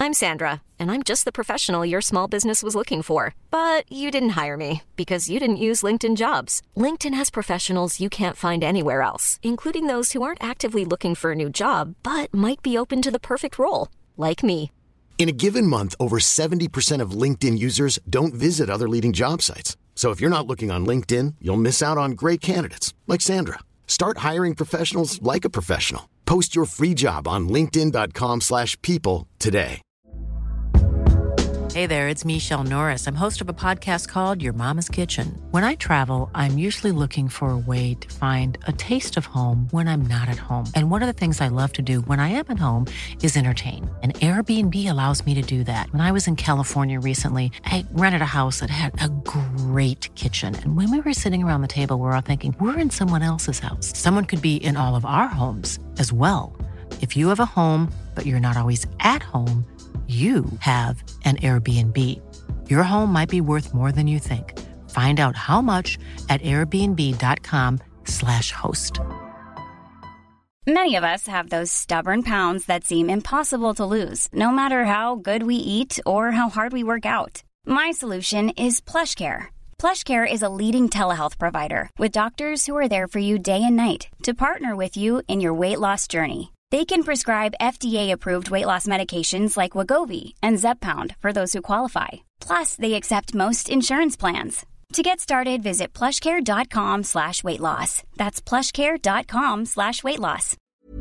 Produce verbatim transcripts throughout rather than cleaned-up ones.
I'm Sandra, and I'm just the professional your small business was looking for. But you didn't hire me because you didn't use LinkedIn Jobs. LinkedIn has professionals you can't find anywhere else, including those who aren't actively looking for a new job, but might be open to the perfect role, like me. In a given month, over seventy percent of LinkedIn users don't visit other leading job sites. So if you're not looking on LinkedIn, you'll miss out on great candidates like Sandra. Start hiring professionals like a professional. Post your free job on linkedin dot com slash people today. Hey there, it's Michelle Norris. I'm host of a podcast called Your Mama's Kitchen. When I travel, I'm usually looking for a way to find a taste of home when I'm not at home. And one of the things I love to do when I am at home is entertain. And Airbnb allows me to do that. When I was in California recently, I rented a house that had a great kitchen. And when we were sitting around the table, we were all thinking, we're in someone else's house. Someone could be in all of our homes as well. If you have a home, but you're not always at home, you have an Airbnb. Your home might be worth more than you think. Find out how much at airbnb.com slash host. Many of us have those stubborn pounds that seem impossible to lose, no matter how good we eat or how hard we work out. My solution is PlushCare. PlushCare is a leading telehealth provider with doctors who are there for you day and night to partner with you in your weight loss journey. They can prescribe F D A-approved weight loss medications like Wegovy and Zepbound for those who qualify. Plus, they accept most insurance plans. To get started, visit plushcare.com slash weight loss. That's plushcare.com slash weight loss.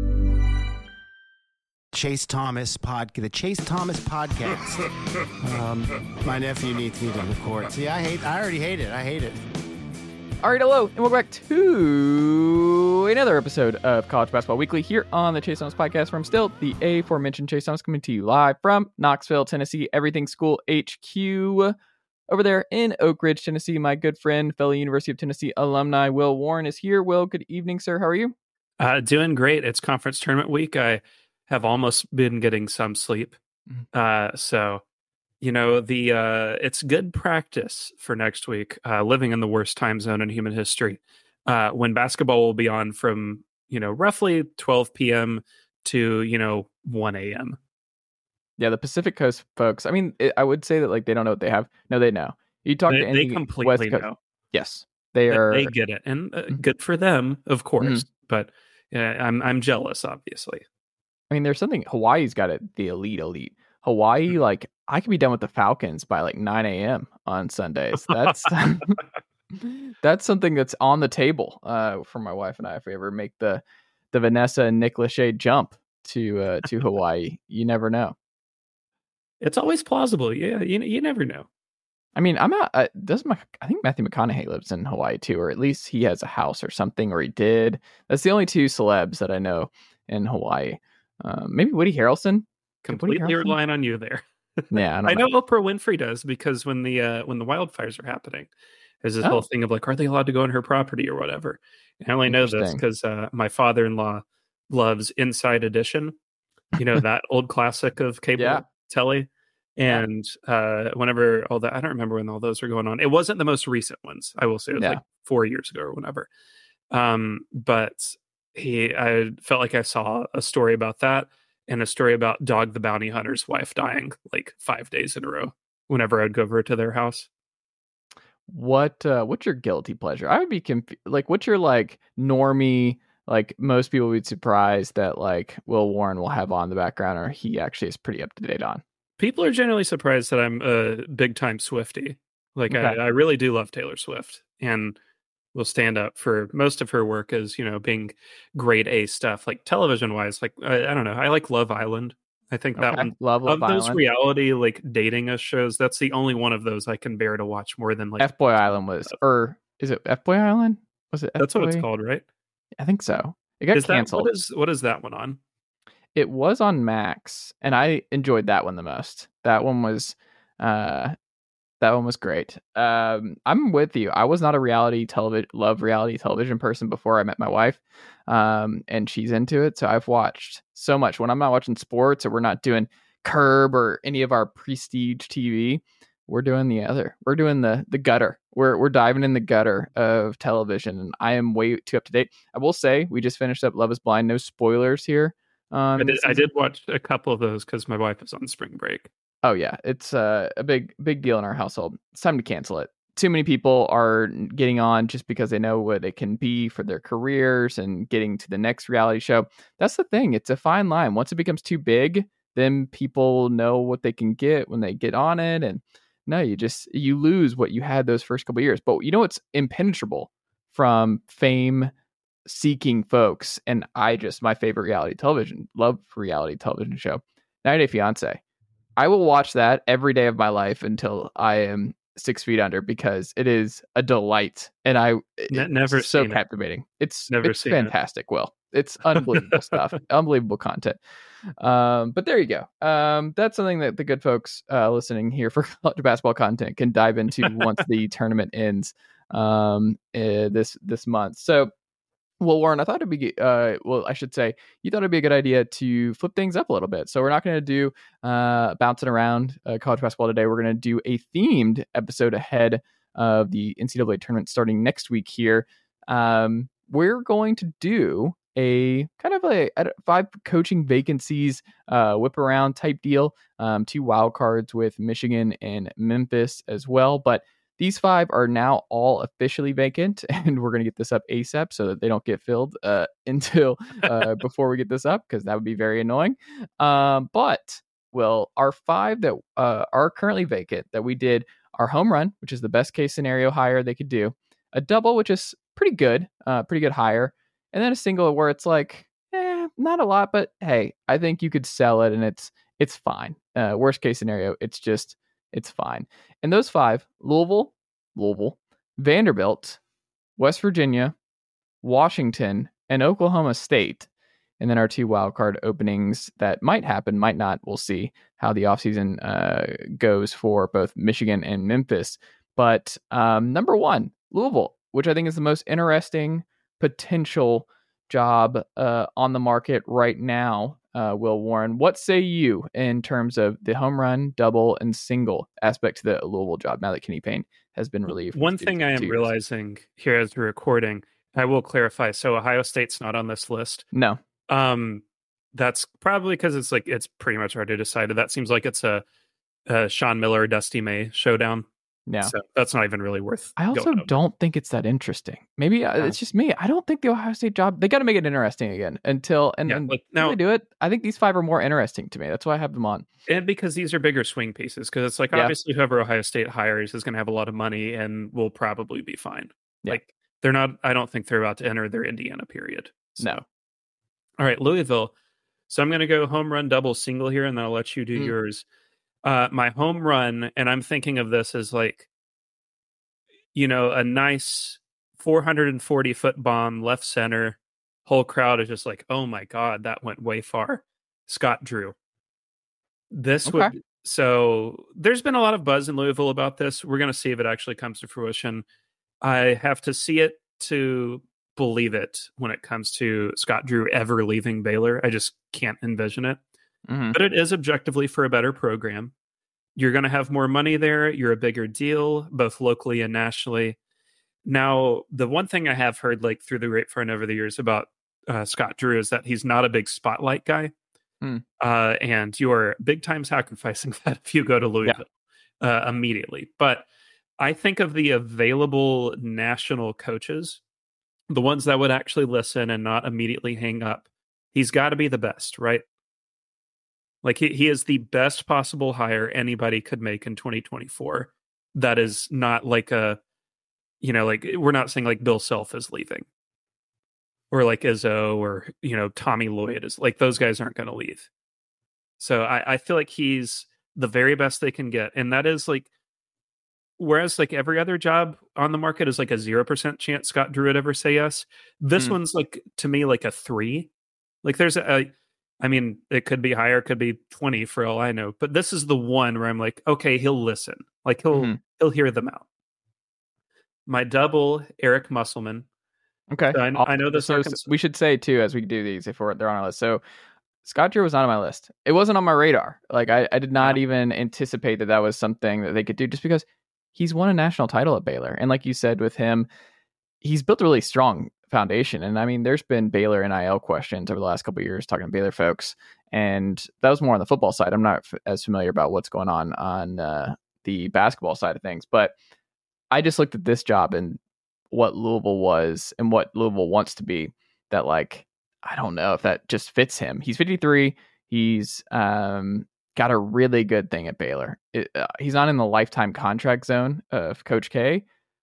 Chase Thomas pod, the Chase Thomas podcast. um, my nephew needs me to record. See, I hate. I already hate it. I hate it. All right, hello, and welcome back to another episode of College Basketball Weekly here on the Chase Thomas Podcast from still the aforementioned Chase Thomas, coming to you live from Knoxville, Tennessee, Everything School H Q. Over there in Oak Ridge, Tennessee, my good friend, fellow University of Tennessee alumni, Will Warren is here. Will, good evening, sir. How are you? Uh, doing great. It's conference tournament week. I have almost been getting some sleep. Mm-hmm. Uh, so... You know, the uh, it's good practice for next week, uh, living in the worst time zone in human history, uh, when basketball will be on from, you know, roughly twelve p.m. to, you know, one a.m. Yeah, the Pacific Coast folks, I mean, it, I would say that, like, they don't know what they have. No, they know. You talk they, to any They completely West Coast, know. Yes, they are. They get it. And uh, good for them, of course. Mm-hmm. But uh, I'm I'm jealous, obviously. I mean, there's something, Hawaii's got it, the elite, elite. Hawaii, mm-hmm. like, I could be done with the Falcons by like nine a.m. on Sundays. That's that's something that's on the table uh, for my wife and I. If we ever make the the Vanessa and Nick Lachey jump to uh, to Hawaii, you never know. It's always plausible. Yeah, you you never know. I mean, I'm not. Uh, does my I think Matthew McConaughey lives in Hawaii too, or at least he has a house or something, or he did. That's the only two celebs that I know in Hawaii. Um, maybe Woody Harrelson. Completely relying on you there. Yeah, I, I know, know Oprah Winfrey does, because when the uh, when the wildfires are happening, there's this oh. whole thing of like, are they allowed to go on her property or whatever? And I only know this because uh, my father-in-law loves Inside Edition, you know, that old classic of cable yeah. telly. And uh, whenever all that, I don't remember when all those were going on. It wasn't the most recent ones, I will say. It was yeah. like four years ago or whenever. Um, but he, I felt like I saw a story about that. And a story about Dog the Bounty Hunter's wife dying like five days in a row whenever I'd go over to their house. What uh, what's your guilty pleasure? I would be conf- like, what's your like normie? Like, most people would be surprised that like Will Warren will have on the background, or he actually is pretty up to date on. People are generally surprised that I'm a big time Swiftie. Like, okay. I, I really do love Taylor Swift, and will stand up for most of her work as, you know, being grade A stuff, like television wise. Like, I, I don't know. I like Love Island. I think that okay. one love, love of those Island. reality, like dating us shows. That's the only one of those I can bear to watch more than like F Boy Island was, or is it F Boy Island? Was it? F-Boy? That's what it's called, right? I think so. It got is canceled. That, what is what is that one on? It was on Max, and I enjoyed that one the most. That one was, uh, that one was great. Um, I'm with you. I was not a reality television, love reality television person before I met my wife, um, and she's into it. So I've watched so much. When I'm not watching sports, or we're not doing Curb or any of our prestige T V, we're doing the other. We're doing the the gutter. We're we're diving in the gutter of television, and I am way too up to date. I will say we just finished up Love Is Blind. No spoilers here. Um, I, did, I did watch a couple of those because my wife was on spring break. Oh yeah, it's uh, a big big deal in our household. It's time to cancel it. Too many people are getting on just because they know what it can be for their careers and getting to the next reality show. That's the thing. It's a fine line. Once it becomes too big, then people know what they can get when they get on it. And no, you just, you lose what you had those first couple of years. But you know what's impenetrable from fame seeking folks? And I just, my favorite reality television, love reality television show, ninety Day Fiance. I will watch that every day of my life until I am six feet under, because it is a delight, and I N- never it's so seen captivating. It. It's never it's seen fantastic. It. Well, it's unbelievable stuff, unbelievable content. Um, but there you go. Um, that's something that the good folks uh, listening here for college basketball content can dive into once the tournament ends um, uh, this this month. So. Well, Warren, I thought it'd be, uh, well, I should say, you thought it'd be a good idea to flip things up a little bit. So we're not going to do uh, bouncing around uh, college basketball today. We're going to do a themed episode ahead of the N C double A tournament starting next week here. Um, we're going to do a kind of a, a five coaching vacancies uh, whip around type deal. Um, two wild cards with Michigan and Memphis as well. But these five are now all officially vacant, and we're going to get this up ASAP so that they don't get filled uh, until uh, before we get this up, because that would be very annoying. Um, but, well, our five that uh, are currently vacant that we did our home run, which is the best case scenario hire they could do, a double, which is pretty good, uh, pretty good hire, and then a single where it's like, eh, not a lot, but hey, I think you could sell it and it's it's fine. Uh, worst case scenario, it's just It's fine. And those five, Louisville, Louisville, Vanderbilt, West Virginia, Washington, and Oklahoma State. And then our two wildcard openings that might happen, might not. We'll see how the offseason uh, goes for both Michigan and Memphis. But um, number one, Louisville, which I think is the most interesting potential job uh, on the market right now. Uh, Will Warren, what say you in terms of the home run, double, and single aspect to the Louisville job now that Kenny Payne has been relieved? One thing I am years. realizing here as we're recording, I will clarify. So Ohio State's not on this list. No. Um, that's probably because it's like it's pretty much already decided. That seems like it's a, a Sean Miller, Dusty May showdown. Yeah, so that's not even really worth. I also don't think it's that interesting. Maybe yeah. it's just me. I don't think the Ohio State job, they got to make it interesting again until, and, yeah, and like now they do it. I think these five are more interesting to me. That's why I have them on. And because these are bigger swing pieces, because it's like, yeah. obviously whoever Ohio State hires is going to have a lot of money and will probably be fine. Yeah. Like they're not, I don't think they're about to enter their Indiana period. So. No. All right, Louisville. So I'm going to go home run, double, single here, and then I'll let you do mm. yours. Uh, my home run, and I'm thinking of this as like, you know, a nice four hundred forty foot bomb left center. Whole crowd is just like, oh my God, that went way far. Scott Drew. This okay. would, so there's been a lot of buzz in Louisville about this. We're going to see if it actually comes to fruition. I have to see it to believe it when it comes to Scott Drew ever leaving Baylor. I just can't envision it. Mm-hmm. But it is objectively for a better program. You're going to have more money there. You're a bigger deal, both locally and nationally. Now, the one thing I have heard like through the grapevine over the years about uh, Scott Drew is that he's not a big spotlight guy. Mm. Uh, and you're big time sacrificing that if you go to Louisville yeah. uh, immediately. But I think of the available national coaches, the ones that would actually listen and not immediately hang up. He's got to be the best, right? Like he, he is the best possible hire anybody could make in twenty twenty-four. That is not like a, you know, like we're not saying like Bill Self is leaving or like Izzo or, you know, Tommy Lloyd is like, those guys aren't going to leave. So I, I feel like he's the very best they can get. And that is like, whereas like every other job on the market is like a zero percent chance Scott Drew would ever say yes. This mm. one's like, to me, like a three. Like there's a, a I mean, it could be higher, it could be twenty for all I know. But this is the one where I'm like, okay, he'll listen. Like he'll mm-hmm. he'll hear them out. My double, Eric Musselman. Okay, so I, I know this. So we should say too, as we do these, if we're they're on our list. So Scott Drew was not on my list. It wasn't on my radar. Like I, I did not yeah. even anticipate that that was something that they could do, just because he's won a national title at Baylor, and like you said with him, he's built a really strong foundation. And I mean, there's been Baylor N I L questions over the last couple of years talking to Baylor folks, and that was more on the football side. I'm not f- as familiar about what's going on on uh, the basketball side of things, but I just looked at this job and what Louisville was and what Louisville wants to be. That like, I don't know if that just fits him. He's fifty-three. He's um, got a really good thing at Baylor. It, uh, he's not in the lifetime contract zone of Coach K,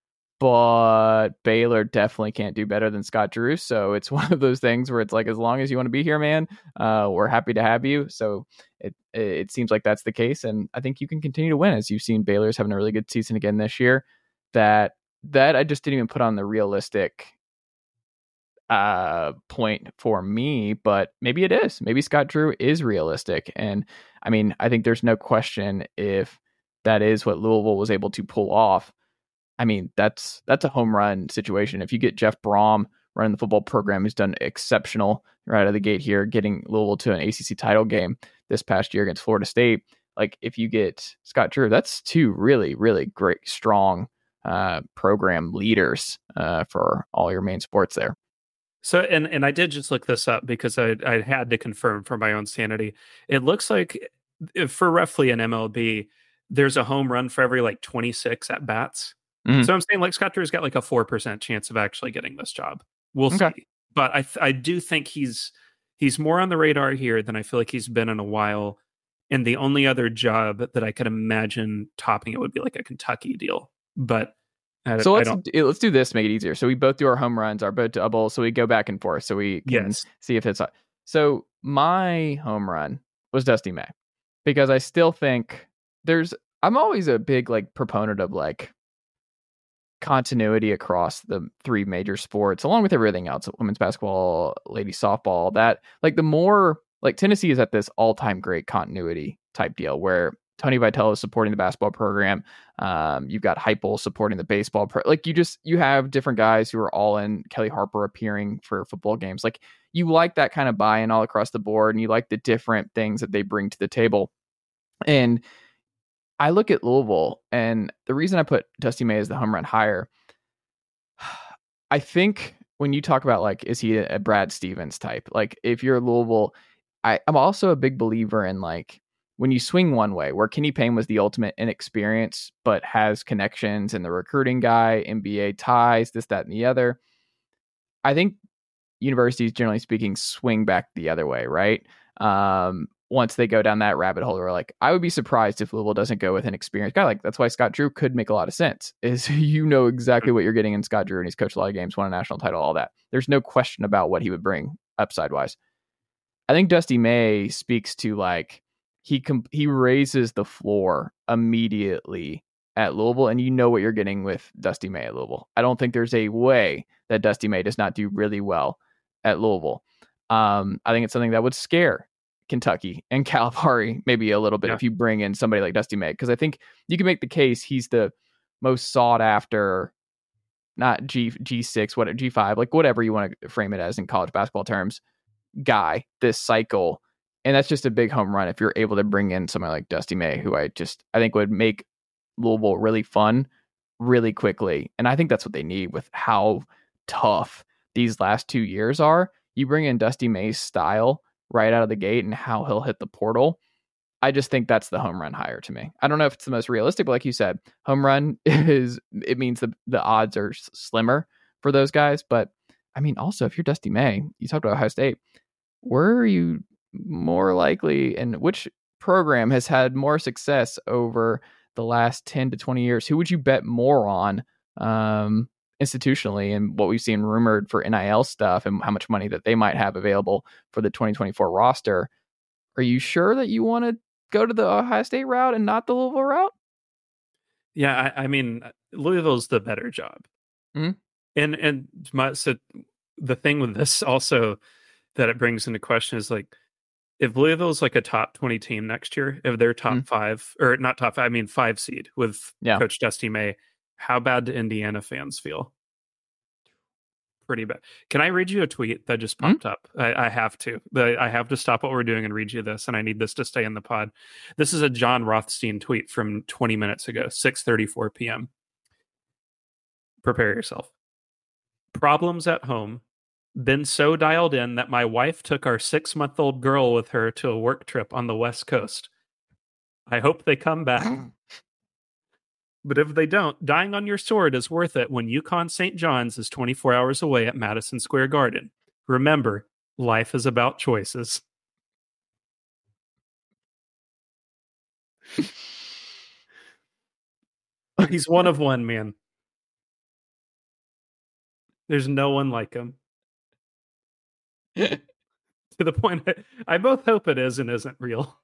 but Baylor definitely can't do better than Scott Drew. So it's one of those things where it's like, as long as you want to be here, man, uh, we're happy to have you. So it it seems like that's the case. And I think you can continue to win, as you've seen Baylor's having a really good season again this year. That that I just didn't even put on the realistic uh, point for me, but maybe it is. Maybe Scott Drew is realistic. And I mean, I think there's no question if that is what Louisville was able to pull off. I mean, that's that's a home run situation. If you get Jeff Brom running the football program, who's done exceptional right out of the gate here, getting Louisville to an A C C title game this past year against Florida State. Like, if you get Scott Drew, that's two really, really great, strong uh, program leaders uh, for all your main sports there. So, and, and I did just look this up because I I had to confirm for my own sanity. It looks like for roughly an M L B, there's a home run for every like twenty-six at bats. Mm-hmm. So I'm saying like Scott Drew's got like a four percent chance of actually getting this job. We'll okay. see. But I I do think he's he's more on the radar here than I feel like he's been in a while. And the only other job that I could imagine topping it would be like a Kentucky deal. But I, so let's I don't... let's do this, make it easier. So we both do our home runs, our both doubles. So we go back and forth. So we can yes. see if it's. So my home run was Dusty May, because I still think there's. I'm always a big like proponent of like continuity across the three major sports, along with everything else, women's basketball, ladies softball. That like the more like Tennessee is at this all time great continuity type deal where Tony Vitello is supporting the basketball program. Um, you've got Heupel supporting the baseball. Pro- like you just, you have different guys who are all in. Kelly Harper appearing for football games. Like you like that kind of buy-in all across the board, and you like the different things that they bring to the table. And I look at Louisville, and the reason I put Dusty May as the home run higher, I think when you talk about like, is he a Brad Stevens type? Like if you're Louisville, I, I'm also a big believer in like, when you swing one way, where Kenny Payne was the ultimate inexperience, but has connections and the recruiting guy, N B A ties, this, that, and the other. I think universities, generally speaking, swing back the other way, right? Um, once they go down that rabbit hole, or like, I would be surprised if Louisville doesn't go with an experienced guy. Like that's why Scott Drew could make a lot of sense. Is you know exactly what you're getting in Scott Drew, and he's coached a lot of games, won a national title, all that. There's no question about what he would bring upside wise. I think Dusty May speaks to like. He com- he raises the floor immediately at Louisville, and you know what you're getting with Dusty May at Louisville. I don't think there's a way that Dusty May does not do really well at Louisville. Um, I think it's something that would scare Kentucky and Calipari maybe a little bit yeah. if you bring in somebody like Dusty May, because I think you can make the case he's the most sought after, not G G6, what G five, like whatever you want to frame it as in college basketball terms, guy this cycle. And that's just a big home run if you're able to bring in somebody like Dusty May, who I just, I think would make Louisville really fun really quickly. And I think that's what they need with how tough these last two years are. You bring in Dusty May's style right out of the gate and how he'll hit the portal. I just think that's the home run higher to me. I don't know if it's the most realistic, but like you said, home run is, it means the, the odds are slimmer for those guys. But I mean, also if you're Dusty May, you talked about Ohio State, where are you more likely, and which program has had more success over the last ten to twenty years? Who would you bet more on um, institutionally, and what we've seen rumored for N I L stuff and how much money that they might have available for the twenty twenty-four roster? Are you sure that you want to go to the Ohio State route and not the Louisville route? Yeah, I, I mean, Louisville's the better job. Mm-hmm. And, and my, so the thing with this also that it brings into question is like, if Louisville's like a top twenty team next year, if they're top mm. five, or not top five, I mean five seed with yeah. Coach Dusty May, how bad do Indiana fans feel? Pretty bad. Can I read you a tweet that just popped mm. up? I, I have to. I have to stop what we're doing and read you this, and I need this to stay in the pod. This is a John Rothstein tweet from twenty minutes ago, six thirty-four p.m. Prepare yourself. Problems at home. Been so dialed in that my wife took our six-month-old girl with her to a work trip on the West Coast. I hope they come back. But if they don't, dying on your sword is worth it when UConn Saint John's is twenty-four hours away at Madison Square Garden. Remember, life is about choices. He's one of one, man. There's no one like him. To the point that I both hope it is and isn't real.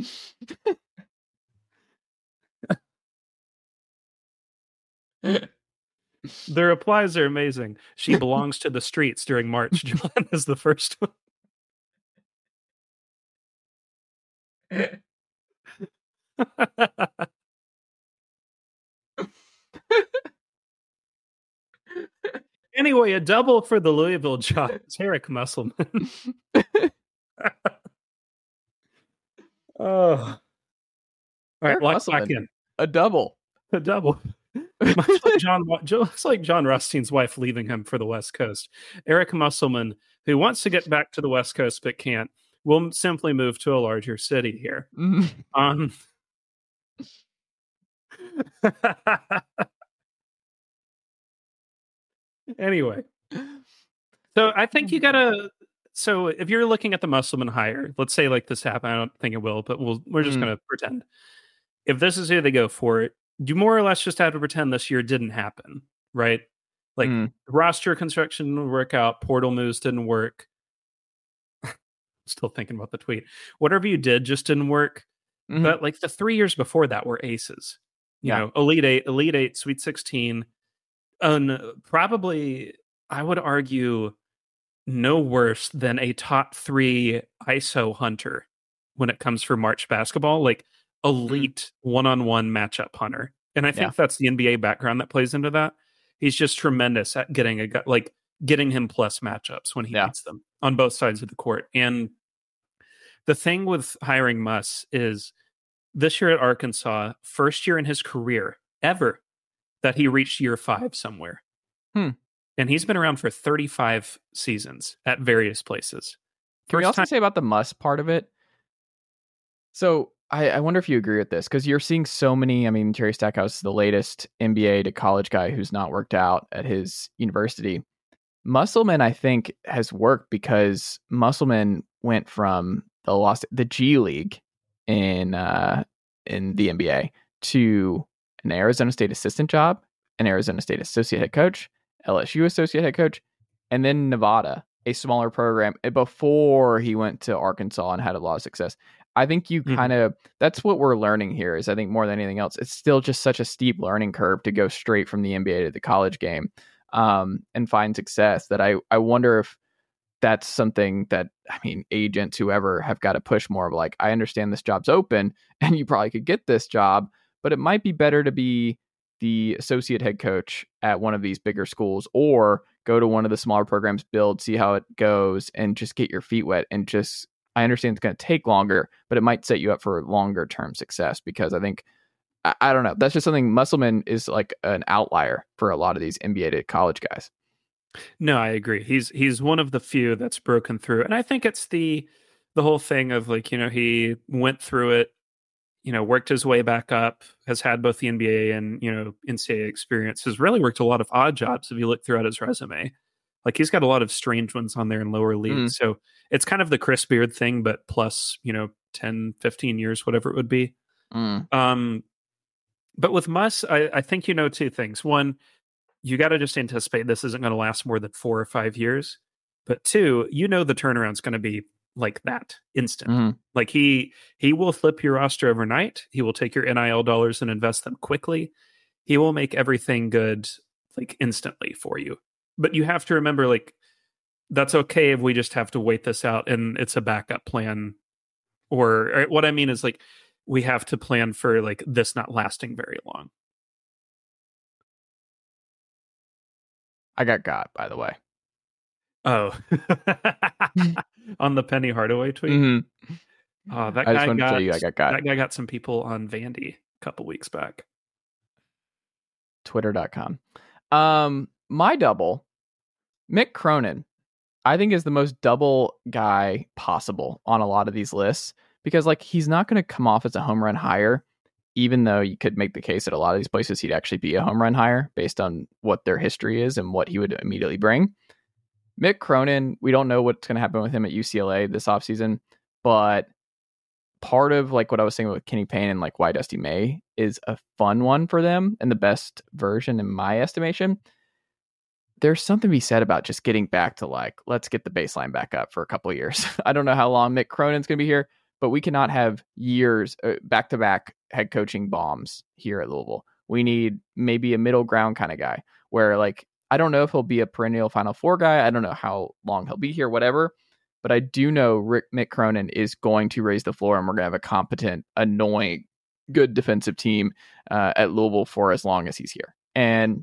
The replies are amazing. She belongs to the streets during March. John is the first one. Anyway, a double for the Louisville job. It's Eric Musselman. Oh. All right, Eric lock Musselman, back in. A double. A double. Much like John, looks like John Rothstein's wife leaving him for the West Coast. Eric Musselman, who wants to get back to the West Coast but can't, will simply move to a larger city here. Mm-hmm. Um. Anyway, so I think you gotta. So if you're looking at the Musselman hire, let's say like this happened. I don't think it will, but we'll we're just mm. gonna pretend. If this is who they go for, you more or less just have to pretend this year didn't happen, right? Like mm. roster construction didn't work out, portal moves didn't work. Still thinking about the tweet. Whatever you did just didn't work. Mm-hmm. But like the three years before that were aces. You yeah. know, Elite Eight, Elite Eight, Sweet sixteen. And probably, I would argue, no worse than a top three I S O hunter when it comes for March basketball, like elite mm. one-on-one matchup hunter. And I think yeah. that's the N B A background that plays into that. He's just tremendous at getting a like getting him plus matchups when he yeah. needs them on both sides of the court. And the thing with hiring Muss is this year at Arkansas, first year in his career ever that he reached year five somewhere. Hmm. And he's been around for thirty-five seasons at various places. Can First we also time- say about the Muss part of it? So I, I wonder if you agree with this, because you're seeing so many, I mean, Jerry Stackhouse is the latest N B A to college guy who's not worked out at his university. Musselman, I think, has worked because Musselman went from the lost the G League in uh, in the N B A to an Arizona State assistant job, an Arizona State associate head coach, L S U associate head coach, and then Nevada, a smaller program, before he went to Arkansas and had a lot of success. I think you mm-hmm. kind of, that's what we're learning here is I think more than anything else, it's still just such a steep learning curve to go straight from the N B A to the college game um, and find success that I, I wonder if that's something that, I mean, agents, whoever, have got to push more of like, I understand this job's open and you probably could get this job, but it might be better to be the associate head coach at one of these bigger schools or go to one of the smaller programs, build, see how it goes, and just get your feet wet. And just, I understand it's going to take longer, but it might set you up for longer term success because I think, I, I don't know, that's just something. Musselman is like an outlier for a lot of these N B A to college guys. No, I agree. He's he's one of the few that's broken through. And I think it's the the whole thing of like, you know, he went through it, you know, worked his way back up, has had both the N B A and, you know, N C double A experience, has really worked a lot of odd jobs if you look throughout his resume. Like he's got a lot of strange ones on there in lower leagues. Mm. So it's kind of the Chris Beard thing, but plus, you know, ten, fifteen years, whatever it would be. Mm. Um, but with Muss, I, I think you know two things. One, you got to just anticipate this isn't going to last more than four or five years. But two, you know the turnaround's going to be like that, instant. Mm-hmm. Like he he will flip your roster overnight. He will take your N I L dollars and invest them quickly. He will make everything good like instantly for you. But you have to remember, like, that's okay if we just have to wait this out and it's a backup plan. Or, or what I mean is like we have to plan for like this not lasting very long. I got got, by the way. Oh, on the Penny Hardaway tweet. Mm-hmm. Oh, that I guy just wanted got, to tell you I got got. That guy got some people on Vandy a couple weeks back. Twitter dot com. Um, my double Mick Cronin, I think, is the most double guy possible on a lot of these lists because, like, he's not going to come off as a home run hire, even though you could make the case that a lot of these places he'd actually be a home run hire based on what their history is and what he would immediately bring. Mick Cronin, we don't know what's going to happen with him at U C L A this offseason, but part of like what I was saying with Kenny Payne and like why Dusty May is a fun one for them and the best version in my estimation. There's something to be said about just getting back to like, let's get the baseline back up for a couple of years. I don't know how long Mick Cronin's going to be here, but we cannot have years uh, back-to-back head coaching bombs here at Louisville. We need maybe a middle ground kind of guy where like, I don't know if he'll be a perennial Final Four guy. I don't know how long he'll be here, whatever. But I do know Rick Mick Cronin is going to raise the floor and we're going to have a competent, annoying, good defensive team uh, at Louisville for as long as he's here. And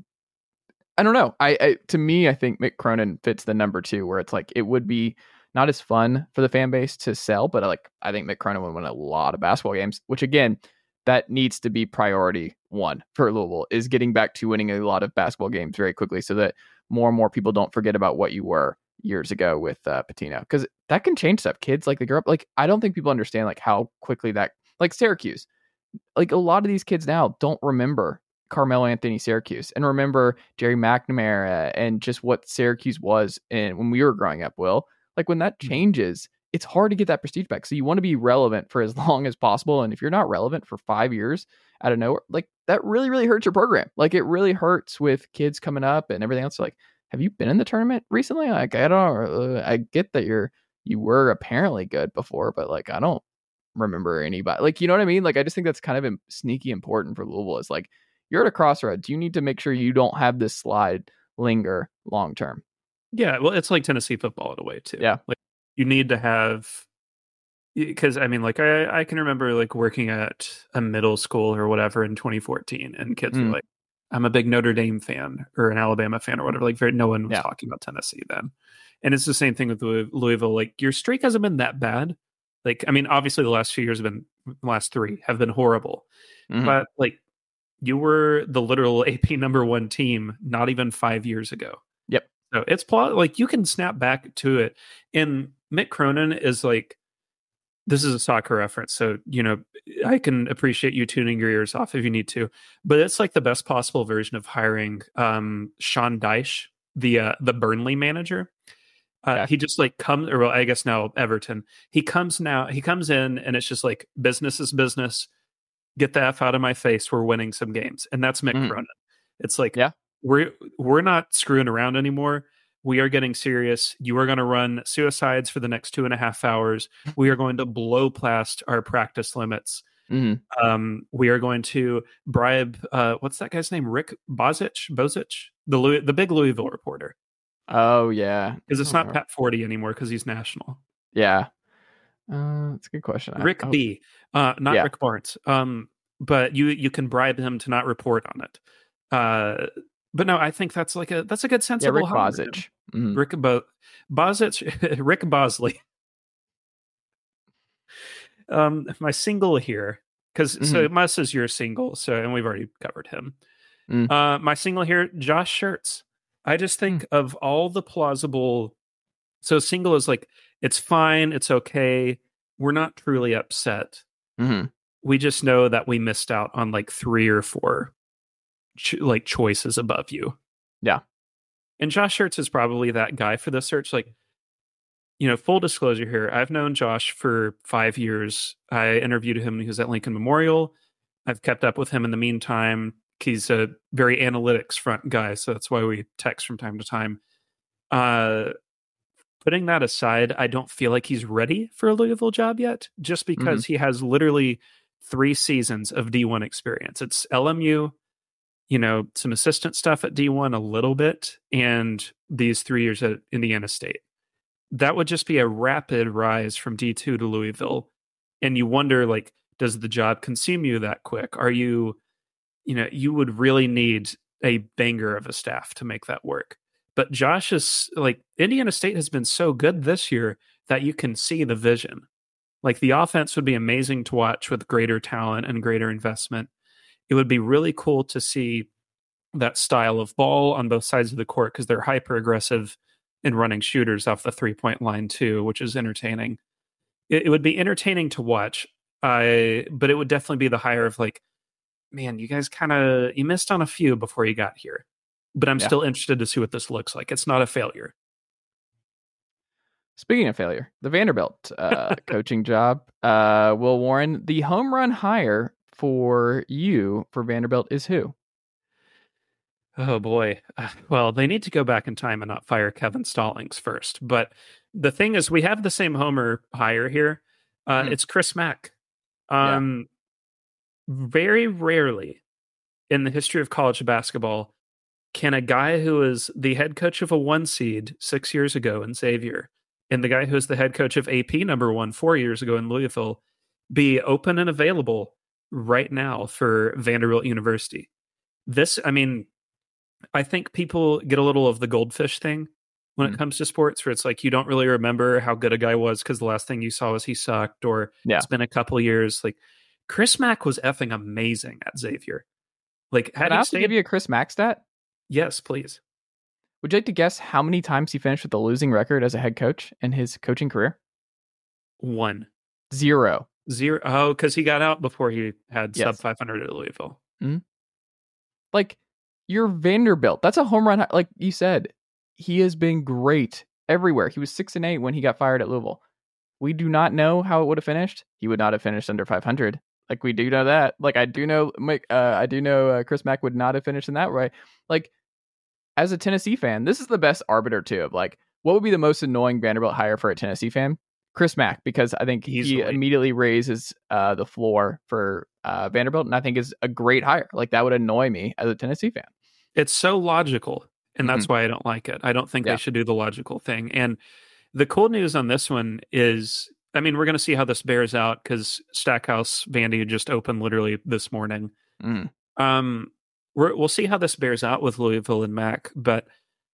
I don't know. I, I to me, I think Mick Cronin fits the number two, where it's like it would be not as fun for the fan base to sell, but like I think Mick Cronin would win a lot of basketball games, which again, that needs to be priority one for Louisville, is getting back to winning a lot of basketball games very quickly so that more and more people don't forget about what you were years ago with uh, Pitino, because that can change stuff. Kids like they grow up, like I don't think people understand like how quickly that, like Syracuse, like a lot of these kids now don't remember Carmelo Anthony Syracuse and remember Jerry McNamara and just what Syracuse was in when we were growing up. Will, like when that changes, it's hard to get that prestige back. So you want to be relevant for as long as possible. And if you're not relevant for five years out of nowhere, like that really, really hurts your program. Like it really hurts with kids coming up and everything else. Like, have you been in the tournament recently? Like, I don't, uh, I get that you're, you were apparently good before, but like, I don't remember anybody. Like, you know what I mean? Like, I just think that's kind of im- sneaky important for Louisville. Is like, you're at a crossroads. You need to make sure you don't have this slide linger long term. Yeah. Well, it's like Tennessee football in a way too. Yeah. Like you need to have, because I mean, like I, I can remember like working at a middle school or whatever in twenty fourteen and kids mm. were like, I'm a big Notre Dame fan or an Alabama fan or whatever. Like very, no one was yeah. talking about Tennessee then. And it's the same thing with Louisville. Like your streak hasn't been that bad. Like, I mean, obviously the last few years have been, the last three have been horrible, mm-hmm. but like you were the literal A P number one team, not even five years ago. Yep. So it's pl- like you can snap back to it. And Mick Cronin is like, this is a soccer reference, so, you know, I can appreciate you tuning your ears off if you need to, but it's like the best possible version of hiring um, Sean Dyche, the uh, the Burnley manager. Uh, yeah. He just like comes, or well, I guess now Everton. He comes now, he comes in and it's just like business is business. Get the F out of my face. We're winning some games. And that's Mick mm. Cronin. It's like, yeah, we're, we're not screwing around anymore. We are getting serious. You are going to run suicides for the next two and a half hours. We are going to blow past our practice limits. Mm-hmm. Um, we are going to bribe, uh, what's that guy's name? Rick Bozich? Bozich? The Louis, the big Louisville reporter. Oh, yeah. Because it's not Pat forty anymore because he's national. Yeah. Uh, that's a good question. Rick I, B. Uh, not yeah. Rick Barnes. Um, but you you can bribe him to not report on it. Uh, but no, I think that's like a that's a good sensible. Yeah, Rick Bozich. Mm-hmm. Rick Bo- Bozich, Rick Bosley. um, my single here, because mm-hmm. so Mus is your single, so and we've already covered him. Mm. Uh, my single here, Josh Schertz. I just think mm. of all the plausible. So single is like it's fine, it's okay. We're not truly upset. Mm-hmm. We just know that we missed out on like three or four ch- like choices above you. Yeah. And Josh Schertz is probably that guy for this search. Like, you know, full disclosure here, I've known Josh for five years. I interviewed him when he was at Lincoln Memorial. I've kept up with him in the meantime. He's a very analytics front guy, so that's why we text from time to time. Uh, putting that aside, I don't feel like he's ready for a Louisville job yet, just because mm-hmm. he has literally three seasons of D one experience. It's L M U, you know, some assistant stuff at D one a little bit, and these three years at Indiana State. That would just be a rapid rise from D two to Louisville. And you wonder, like, does the job consume you that quick? Are you, you know, you would really need a banger of a staff to make that work. But Josh is, like, Indiana State has been so good this year that you can see the vision. Like, the offense would be amazing to watch with greater talent and greater investment. It would be really cool to see that style of ball on both sides of the court because they're hyper aggressive and running shooters off the three-point line too, which is entertaining. It, it would be entertaining to watch, uh, but it would definitely be the hire of like, man, you guys kind of, you missed on a few before you got here. But I'm yeah. still interested to see what this looks like. It's not a failure. Speaking of failure, the Vanderbilt uh, coaching job, uh, Will Warren, the home run hire for you for Vanderbilt is who? Oh, boy. Uh, well, they need to go back in time and not fire Kevin Stallings first. But the thing is, we have the same homer hire here. Uh, mm. It's Chris Mack. Um, yeah. Very rarely in the history of college basketball can a guy who is the head coach of a one seed six years ago in Xavier and the guy who is the head coach of A P number one four years ago in Louisville be open and available right now for Vanderbilt University. This, I mean, I think people get a little of the goldfish thing when mm. it comes to sports, where it's like you don't really remember how good a guy was because the last thing you saw was he sucked, or yeah. it's been a couple years. Like Chris Mack was effing amazing at Xavier. Like, had Can I also give you a Chris Mack stat? Yes, please. Would you like to guess how many times he finished with a losing record as a head coach in his coaching career? One. Zero. Zero. Oh, because he got out before he had yes. sub five hundred at Louisville. Mm-hmm. Like, you're Vanderbilt. That's a home run. Like you said, he has been great everywhere. He was six and eight when he got fired at Louisville. We do not know how it would have finished. He would not have finished under five hundred. Like, we do know that. Like, I do know, uh, I do know uh, Chris Mack would not have finished in that way. Like, as a Tennessee fan, this is the best arbiter too of like, what would be the most annoying Vanderbilt hire for a Tennessee fan? Chris Mack, because I think Easily. he immediately raises uh, the floor for uh, Vanderbilt, and I think is a great hire. Like, that would annoy me as a Tennessee fan. It's so logical, and that's mm-hmm. why I don't like it. I don't think yeah. they should do the logical thing. And the cool news on this one is, I mean, we're going to see how this bears out because Stackhouse Vandy just opened literally this morning. Mm. Um, we're, we'll see how this bears out with Louisville and Mac, but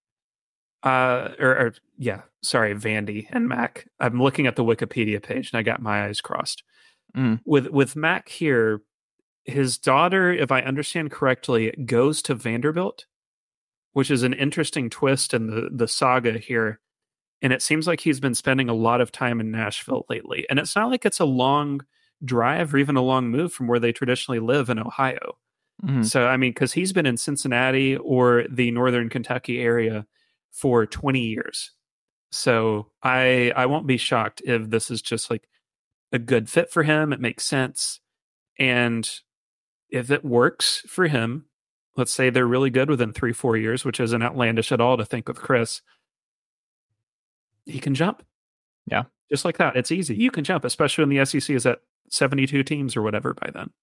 uh, or, or yeah, sorry, Vandy and Mac. I'm looking at the Wikipedia page and I got my eyes crossed. Mm. With with Mac here, his daughter, if I understand correctly, goes to Vanderbilt, which is an interesting twist in the the saga here. And it seems like he's been spending a lot of time in Nashville lately. And it's not like it's a long drive or even a long move from where they traditionally live in Ohio. Mm-hmm. So, I mean, because he's been in Cincinnati or the Northern Kentucky area for twenty years. So I I won't be shocked if this is just like a good fit for him. It makes sense. And if it works for him, let's say they're really good within three, four years, which isn't outlandish at all to think of Chris, he can jump. Yeah. Just like that. It's easy. You can jump, especially when the S E C is at seventy-two teams or whatever by then.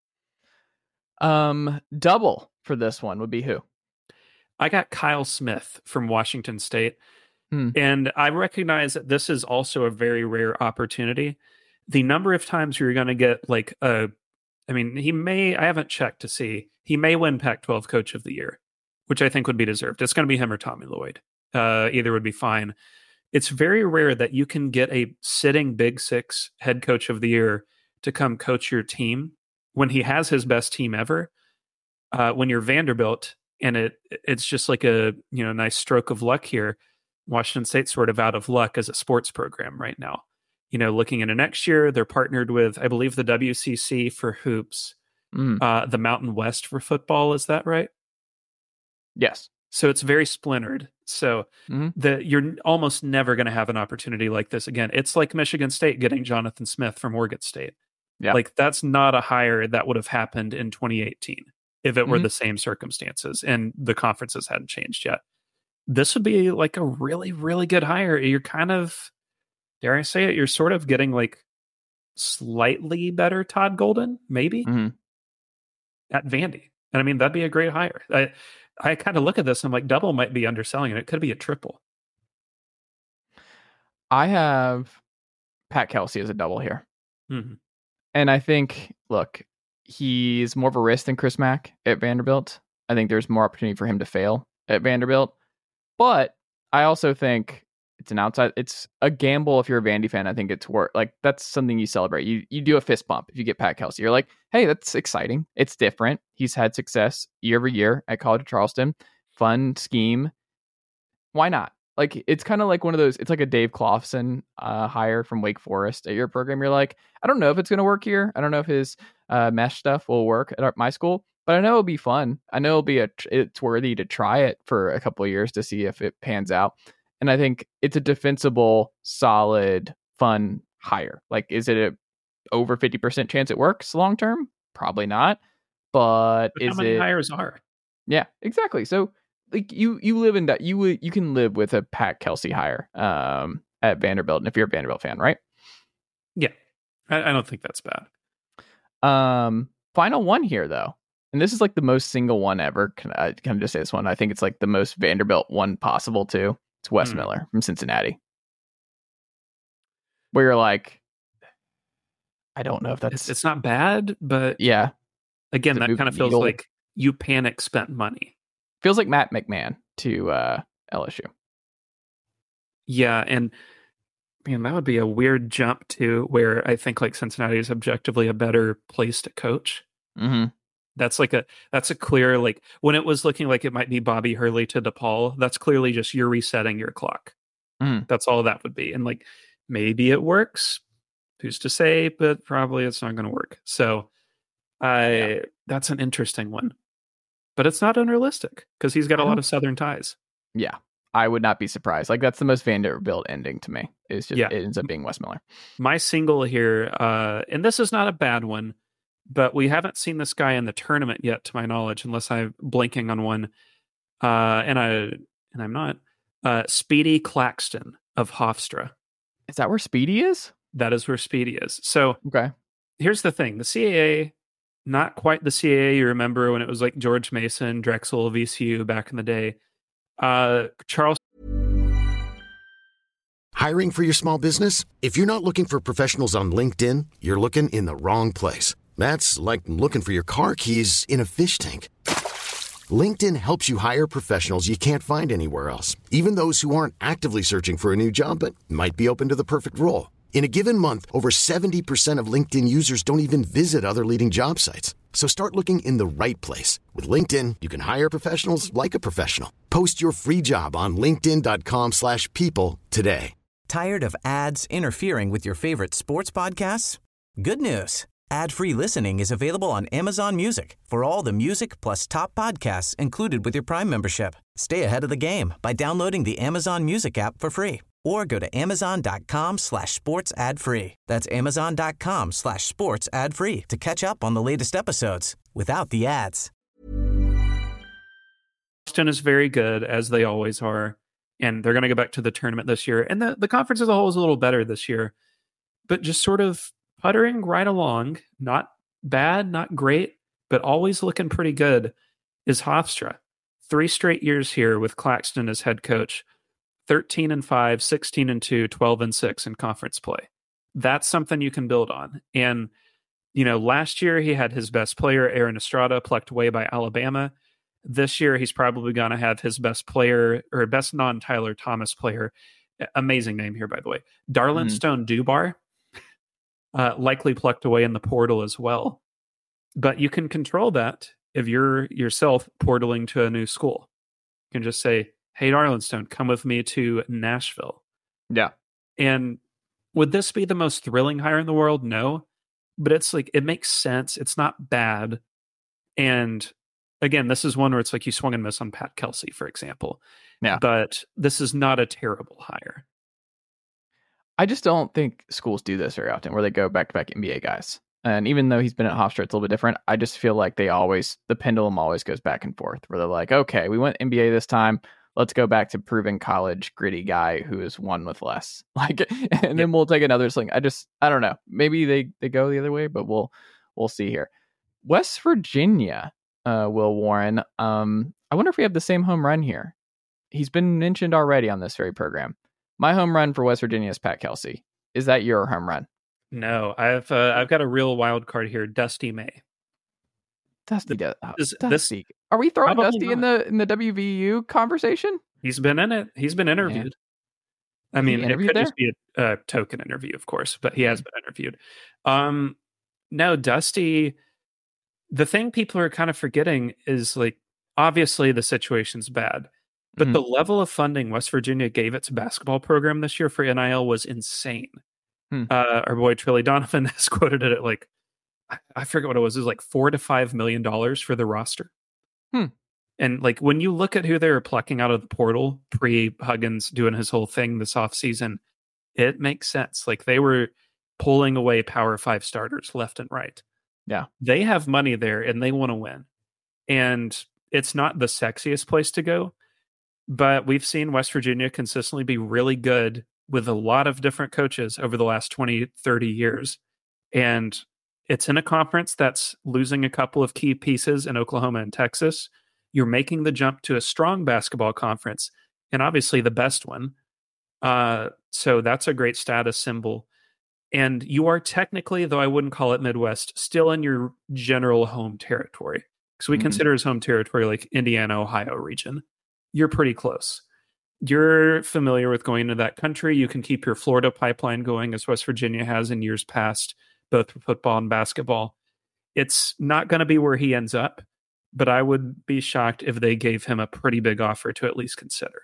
Um, double for this one would be who? I got Kyle Smith from Washington State. Hmm. And I recognize that this is also a very rare opportunity. The number of times you're going to get like a, I mean, he may, I haven't checked to see, he may win Pac twelve Coach of the Year, which I think would be deserved. It's going to be him or Tommy Lloyd. Uh, either would be fine. It's very rare that you can get a sitting Big Six head coach of the year to come coach your team when he has his best team ever. Uh, when you're Vanderbilt, and it it's just like a you know nice stroke of luck here. Washington State's sort of out of luck as a sports program right now. You know, looking into next year, they're partnered with, I believe, the W C C for hoops, mm. uh, the Mountain West for football. Is that right? Yes. So it's very splintered. So mm-hmm. the, you're almost never going to have an opportunity like this again. It's like Michigan State getting Jonathan Smith from Oregon State. Yeah. Like, that's not a hire that would have happened in twenty eighteen if it were mm-hmm. the same circumstances and the conferences hadn't changed yet. This would be like a really, really good hire. You're kind of, dare I say it, you're sort of getting like slightly better Todd Golden, maybe, mm-hmm. at Vandy. And I mean, that'd be a great hire. I, I kind of look at this and I'm like, double might be underselling it. It could be a triple. I have Pat Kelsey as a double here. Mm-hmm. And I think, look, he's more of a risk than Chris Mack at Vanderbilt. I think there's more opportunity for him to fail at Vanderbilt. But I also think it's an outside, it's a gamble if you're a Vandy fan. I think it's worth, like, that's something you celebrate. You you do a fist bump if you get Pat Kelsey. You're like, hey, that's exciting. It's different. He's had success year over year at College of Charleston. Fun scheme. Why not? Like, it's kind of like one of those, it's like a Dave Clawson uh, hire from Wake Forest at your program. You're like, I don't know if it's going to work here. I don't know if his uh, mesh stuff will work at our, my school, but I know it'll be fun. I know it'll be a, it's worthy to try it for a couple of years to see if it pans out. And I think it's a defensible, solid, fun hire. Like, is it a over fifty percent chance it works long term? Probably not. But, but is how many it, hires are? Yeah, exactly. So like you you live in that you would you can live with a Pat Kelsey hire um at Vanderbilt, and if you're a Vanderbilt fan, right? Yeah, I, I don't think that's bad. Um, final one here though, and this is like the most single one ever. Can I can I just say this one? I think it's like the most Vanderbilt one possible too. It's Wes mm. Miller from Cincinnati, where you're like, I don't know if that's it's, it's not bad, but yeah, again, that kind of feels needle. like you panic spent money. Feels like Matt McMahon to uh, L S U. Yeah, and man, that would be a weird jump to where I think like Cincinnati is objectively a better place to coach. Mm-hmm. That's like a that's a clear like when it was looking like it might be Bobby Hurley to DePaul. That's clearly just you're resetting your clock. Mm. That's all that would be, and like maybe it works. Who's to say? But probably it's not going to work. So, I yeah. that's an interesting one. But it's not unrealistic because he's got a lot of Southern ties. Yeah, I would not be surprised. Like, that's the most Vanderbilt ending to me. It's just, yeah. It ends up being Wes Miller. My single here, uh, and this is not a bad one, but we haven't seen this guy in the tournament yet, to my knowledge, unless I'm blanking on one. Uh, and I and I'm not. Uh, Speedy Claxton of Hofstra. Is that where Speedy is? That is where Speedy is. So, okay. Here's the thing: the C A A. Not quite the C A A you remember when it was like George Mason, Drexel, V C U back in the day. Uh, Charles. Hiring for your small business? If you're not looking for professionals on LinkedIn, you're looking in the wrong place. That's like looking for your car keys in a fish tank. LinkedIn helps you hire professionals you can't find anywhere else, even those who aren't actively searching for a new job but might be open to the perfect role. In a given month, over seventy percent of LinkedIn users don't even visit other leading job sites. So start looking in the right place. With LinkedIn, you can hire professionals like a professional. Post your free job on linkedin dot com slash people today. Tired of ads interfering with your favorite sports podcasts? Good news. Ad-free listening is available on Amazon Music for all the music plus top podcasts included with your Prime membership. Stay ahead of the game by downloading the Amazon Music app for free. Or go to amazon.com slash sports ad free. That's amazon.com slash sports ad free to catch up on the latest episodes without the ads. Boston is very good, as they always are. And they're going to go back to the tournament this year. And the, the conference as a whole is a little better this year. But just sort of puttering right along, not bad, not great, but always looking pretty good, is Hofstra. Three straight years here with Claxton as head coach. thirteen and five, sixteen and two, twelve and six in conference play. That's something you can build on. And, you know, last year he had his best player, Aaron Estrada, plucked away by Alabama. This year he's probably going to have his best player, or best non-Tyler Thomas player. Amazing name here, by the way. Darlin mm. Stone Dubar, uh, likely plucked away in the portal as well. But you can control that if you're yourself portaling to a new school. You can just say, hey, Darlinstone, come with me to Nashville. Yeah. And would this be the most thrilling hire in the world? No. But it's like, it makes sense. It's not bad. And again, this is one where it's like you swung and miss on Pat Kelsey, for example. Yeah. But this is not a terrible hire. I just don't think schools do this very often, where they go back-to-back N B A guys. And even though he's been at Hofstra, it's a little bit different. I just feel like they always, the pendulum always goes back and forth, where they're like, okay, we went N B A this time. Let's go back to proven college gritty guy who is one with less. Like, and yep. then we'll take another swing. I just, I don't know. Maybe they, they go the other way, but we'll, we'll see here. West Virginia, uh, Will Warren. Um, I wonder if we have the same home run here. He's been mentioned already on this very program. My home run for West Virginia is Pat Kelsey. Is that your home run? No, I've uh, I've got a real wild card here. Dusty May. Dusty, the, uh, this, Dusty. This, Are we throwing Dusty not. in the in the W V U conversation? He's been in it. He's been interviewed. Man. I mean, it could there? just be a, a token interview, of course, but he has been interviewed. Um, no, Dusty. The thing people are kind of forgetting is, like, obviously the situation's bad, But mm-hmm. the level of funding West Virginia gave its basketball program this year for N I L was insane. Hmm. Uh, our boy Trilly Donovan has quoted it at like, I forget what it was. It was like four to five million dollars for the roster. Hmm. And like when you look at who they were plucking out of the portal pre Huggins doing his whole thing this offseason, it makes sense. Like they were pulling away Power Five starters left and right. Yeah. They have money there and they want to win. And it's not the sexiest place to go, but we've seen West Virginia consistently be really good with a lot of different coaches over the last twenty, thirty years. And it's in a conference that's losing a couple of key pieces in Oklahoma and Texas. You're making the jump to a strong basketball conference, and obviously the best one. Uh, so that's a great status symbol. And you are technically, though I wouldn't call it Midwest, still in your general home territory. Because we mm-hmm. consider as home territory like Indiana, Ohio region. You're pretty close. You're familiar with going into that country. You can keep your Florida pipeline going as West Virginia has in years past, both for football and basketball. It's not going to be where he ends up, but I would be shocked if they gave him a pretty big offer to at least consider.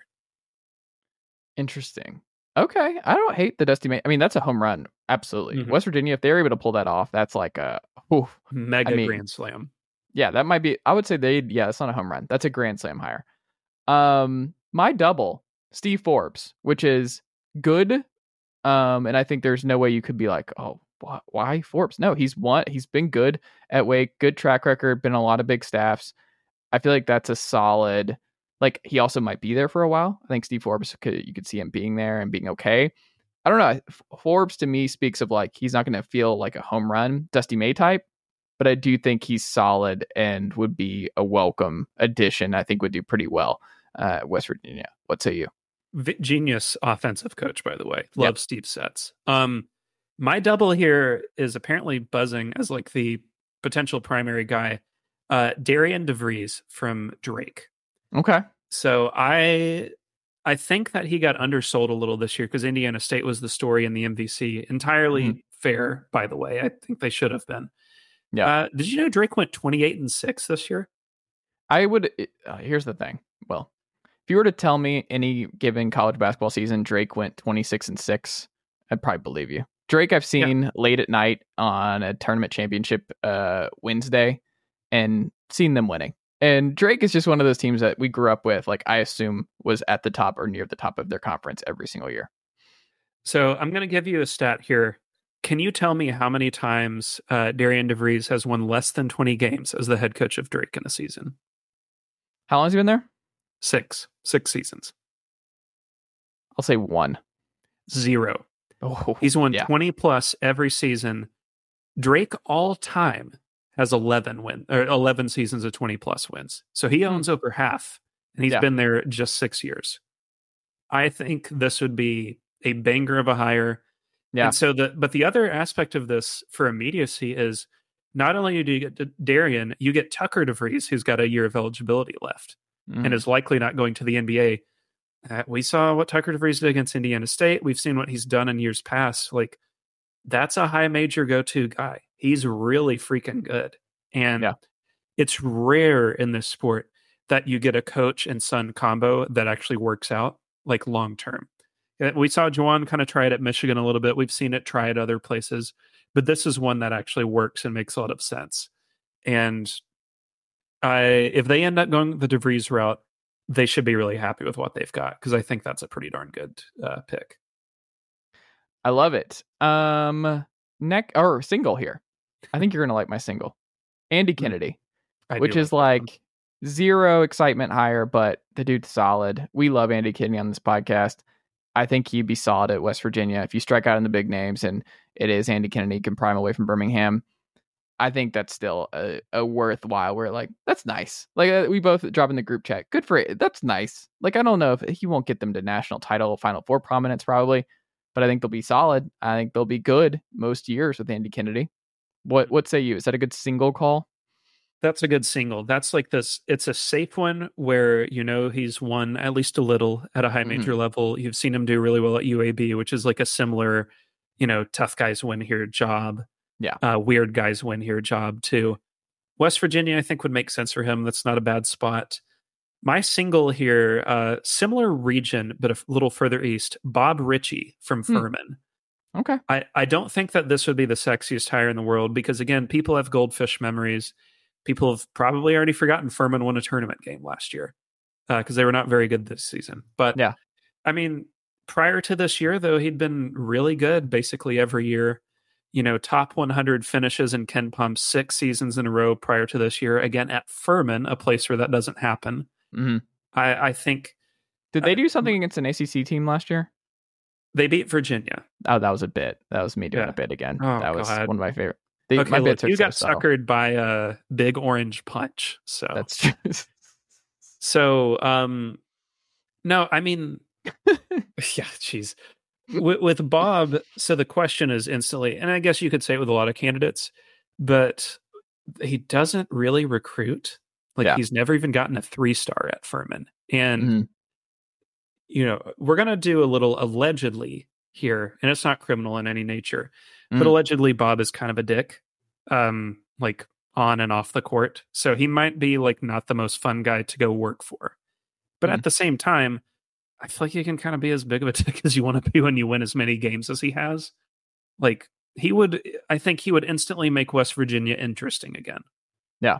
Interesting. Okay. I don't hate the Dusty May. I mean, that's a home run. Absolutely. Mm-hmm. West Virginia, if they're able to pull that off, that's like a oof, mega I mean, grand slam. Yeah, that might be, I would say they, yeah, it's not a home run. That's a grand slam hire. Um, my double, Steve Forbes, which is good. Um, and I think there's no way you could be like, oh, why Forbes? No, he's won. He's been good at Wake, good track record, been a lot of big staffs. I feel like that's a solid, like he also might be there for a while. I think Steve Forbes, could, you could see him being there and being okay. I don't know. Forbes to me speaks of like, he's not going to feel like a home run Dusty May type, but I do think he's solid and would be a welcome addition. I think would do pretty well uh, at West Virginia. What say you? Genius offensive coach, by the way. Love yep. Steve Setz. Um, My double here is apparently buzzing as like the potential primary guy, uh, Darian DeVries from Drake. Okay. So I I think that he got undersold a little this year because Indiana State was the story in the M V C. Entirely mm-hmm. fair, by the way. I think they should have been. Yeah. Uh, did you know Drake went twenty-eight and six this year? I would. Uh, here's the thing. Well, if you were to tell me any given college basketball season, Drake went twenty-six and six, I'd probably believe you. Drake, I've seen yeah. late at night on a tournament championship uh, Wednesday and seen them winning. And Drake is just one of those teams that we grew up with, like I assume was at the top or near the top of their conference every single year. So I'm going to give you a stat here. Can you tell me how many times uh, Darian DeVries has won less than twenty games as the head coach of Drake in a season? How long has he been there? Six. Six seasons. I'll say one. Zero. Oh, He's won yeah. twenty plus every season. Drake all time has eleven win or eleven seasons of twenty plus wins. So he owns mm. over half, and he's yeah. been there just six years. I think this would be a banger of a hire. Yeah. And so the but the other aspect of this for immediacy is not only do you get Darian, you get Tucker DeVries, who's got a year of eligibility left mm. and is likely not going to the N B A. Uh, we saw what Tucker DeVries did against Indiana State. We've seen what he's done in years past. Like, that's a high major go-to guy. He's really freaking good. And yeah. it's rare in this sport that you get a coach and son combo that actually works out, like, long-term. We saw Juwan kind of try it at Michigan a little bit. We've seen it try at other places. But this is one that actually works and makes a lot of sense. And I, if they end up going the DeVries route, they should be really happy with what they've got, because I think that's a pretty darn good uh, pick. I love it. Um, neck or single here. I think you're gonna like my single, Andy Kennedy, I which is like, like zero excitement higher, but the dude's solid. We love Andy Kennedy on this podcast. I think he'd be solid at West Virginia if you strike out in the big names, and it is Andy Kennedy can prime away from Birmingham. I think that's still a, a worthwhile. We're like, that's nice. Like uh, we both drop in the group chat. Good for it. That's nice. Like, I don't know if he won't get them to national title, Final Four prominence probably, but I think they'll be solid. I think they'll be good most years with Andy Kennedy. What, what say you? Is that a good single call? That's a good single. That's like this. It's a safe one where, you know, he's won at least a little at a high major mm-hmm. level. You've seen him do really well at U A B, which is like a similar, you know, tough guys win here job. Yeah. Uh, weird guys win here job too. West Virginia, I think, would make sense for him. That's not a bad spot. My single here, uh, similar region, but a little further east, Bob Ritchie from Furman. Hmm. Okay. I, I don't think that this would be the sexiest hire in the world because, again, people have goldfish memories. People have probably already forgotten Furman won a tournament game last year because uh, they were not very good this season. But, yeah, I mean, prior to this year, though, he'd been really good basically every year. You know, top one hundred finishes in KenPom six seasons in a row prior to this year. Again, at Furman, a place where that doesn't happen. Mm-hmm. I, I think. Did they do something uh, against an A C C team last year? They beat Virginia. Oh, that was a bit. That was me doing yeah. a bit again. Oh, that was God. one of my favorite. They, okay, my look, bits you got so suckered by a big orange punch. So that's true. So, um, no, I mean, yeah, geez. With, with Bob, so the question is instantly, and I guess you could say it with a lot of candidates, but he doesn't really recruit. Like yeah. he's never even gotten a three star at Furman. And, mm-hmm. you know, we're going to do a little allegedly here, and it's not criminal in any nature, mm-hmm. but allegedly Bob is kind of a dick, um, like on and off the court. So he might be like not the most fun guy to go work for. But mm-hmm. at the same time, I feel like you can kind of be as big of a dick as you want to be when you win as many games as he has. Like he would, I think he would instantly make West Virginia interesting again. Yeah.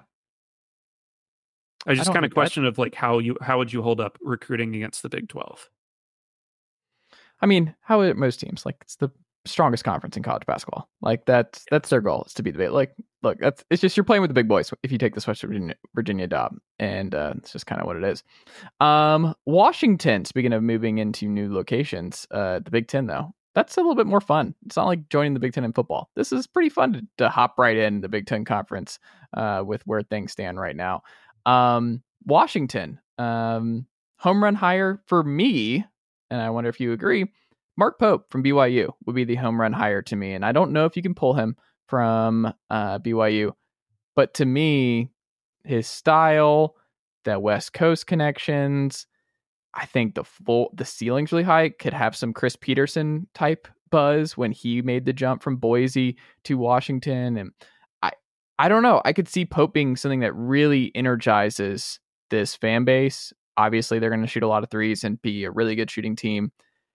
I just I kind of question that. of like how you how would you hold up recruiting against the Big twelve? I mean, how would most teams like it's the strongest conference in college basketball. Like that's that's their goal is to be the big. Like look, that's it's just you're playing with the big boys if you take this West Virginia, Virginia job, and uh, it's just kind of what it is. Um, Washington. Speaking of moving into new locations, uh, the Big Ten though. That's a little bit more fun. It's not like joining the Big Ten in football. This is pretty fun to, to hop right in the Big Ten conference uh, with where things stand right now. Um, Washington, um, home run hire for me, and I wonder if you agree, Mark Pope from B Y U would be the home run hire to me. And I don't know if you can pull him from uh, B Y U, but to me, his style, the West Coast connections, I think the full the ceiling's really high. Could have some Chris Peterson type buzz when he made the jump from Boise to Washington, and I I don't know. I could see Pope being something that really energizes this fan base. Obviously, they're going to shoot a lot of threes and be a really good shooting team.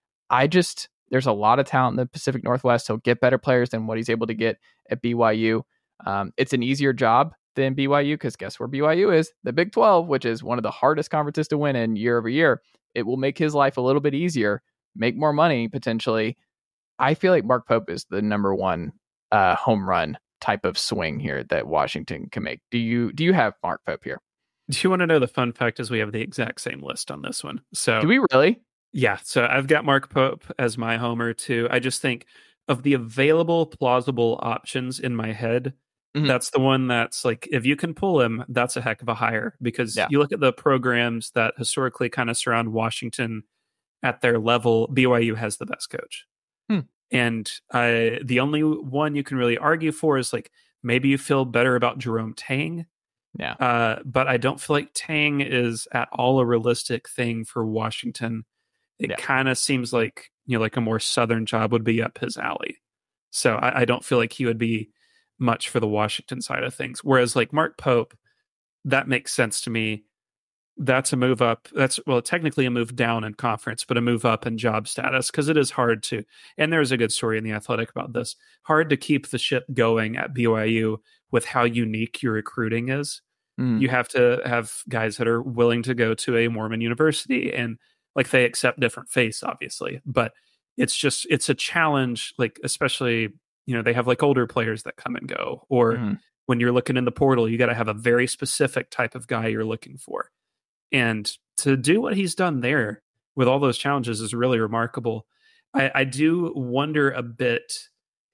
I just there's a lot of talent in the Pacific Northwest. He'll get better players than what he's able to get at B Y U. Um, it's an easier job than B Y U because guess where B Y U is? The Big twelve, which is one of the hardest conferences to win in year over year. It will make his life a little bit easier, make more money potentially. I feel like Mark Pope is the number one uh, home run type of swing here that Washington can make. Do you do you have Mark Pope here? Do you want to know the fun fact is we have the exact same list on this one. So do we really? Yeah. So I've got Mark Pope as my homer too. I just think of the available plausible options in my head, mm-hmm. that's the one that's like, if you can pull him, that's a heck of a hire because yeah. you look at the programs that historically kind of surround Washington at their level, B Y U has the best coach. Hmm. And uh, the only one you can really argue for is like, maybe you feel better about Jerome Tang. Yeah. Uh, but I don't feel like Tang is at all a realistic thing for Washington. It yeah. kind of seems like, you know, like a more Southern job would be up his alley. So I, I don't feel like he would be much for the Washington side of things. Whereas like Mark Pope, that makes sense to me. That's a move up. That's, well, technically a move down in conference, but a move up in job status because it is hard to, and there's a good story in The Athletic about this, hard to keep the ship going at B Y U with how unique your recruiting is. Mm. You have to have guys that are willing to go to a Mormon university and like they accept different faiths, obviously, but it's just, it's a challenge, like, especially, you know, they have like older players that come and go, or mm. when you're looking in the portal, you got to have a very specific type of guy you're looking for. And to do what he's done there with all those challenges is really remarkable. I, I do wonder a bit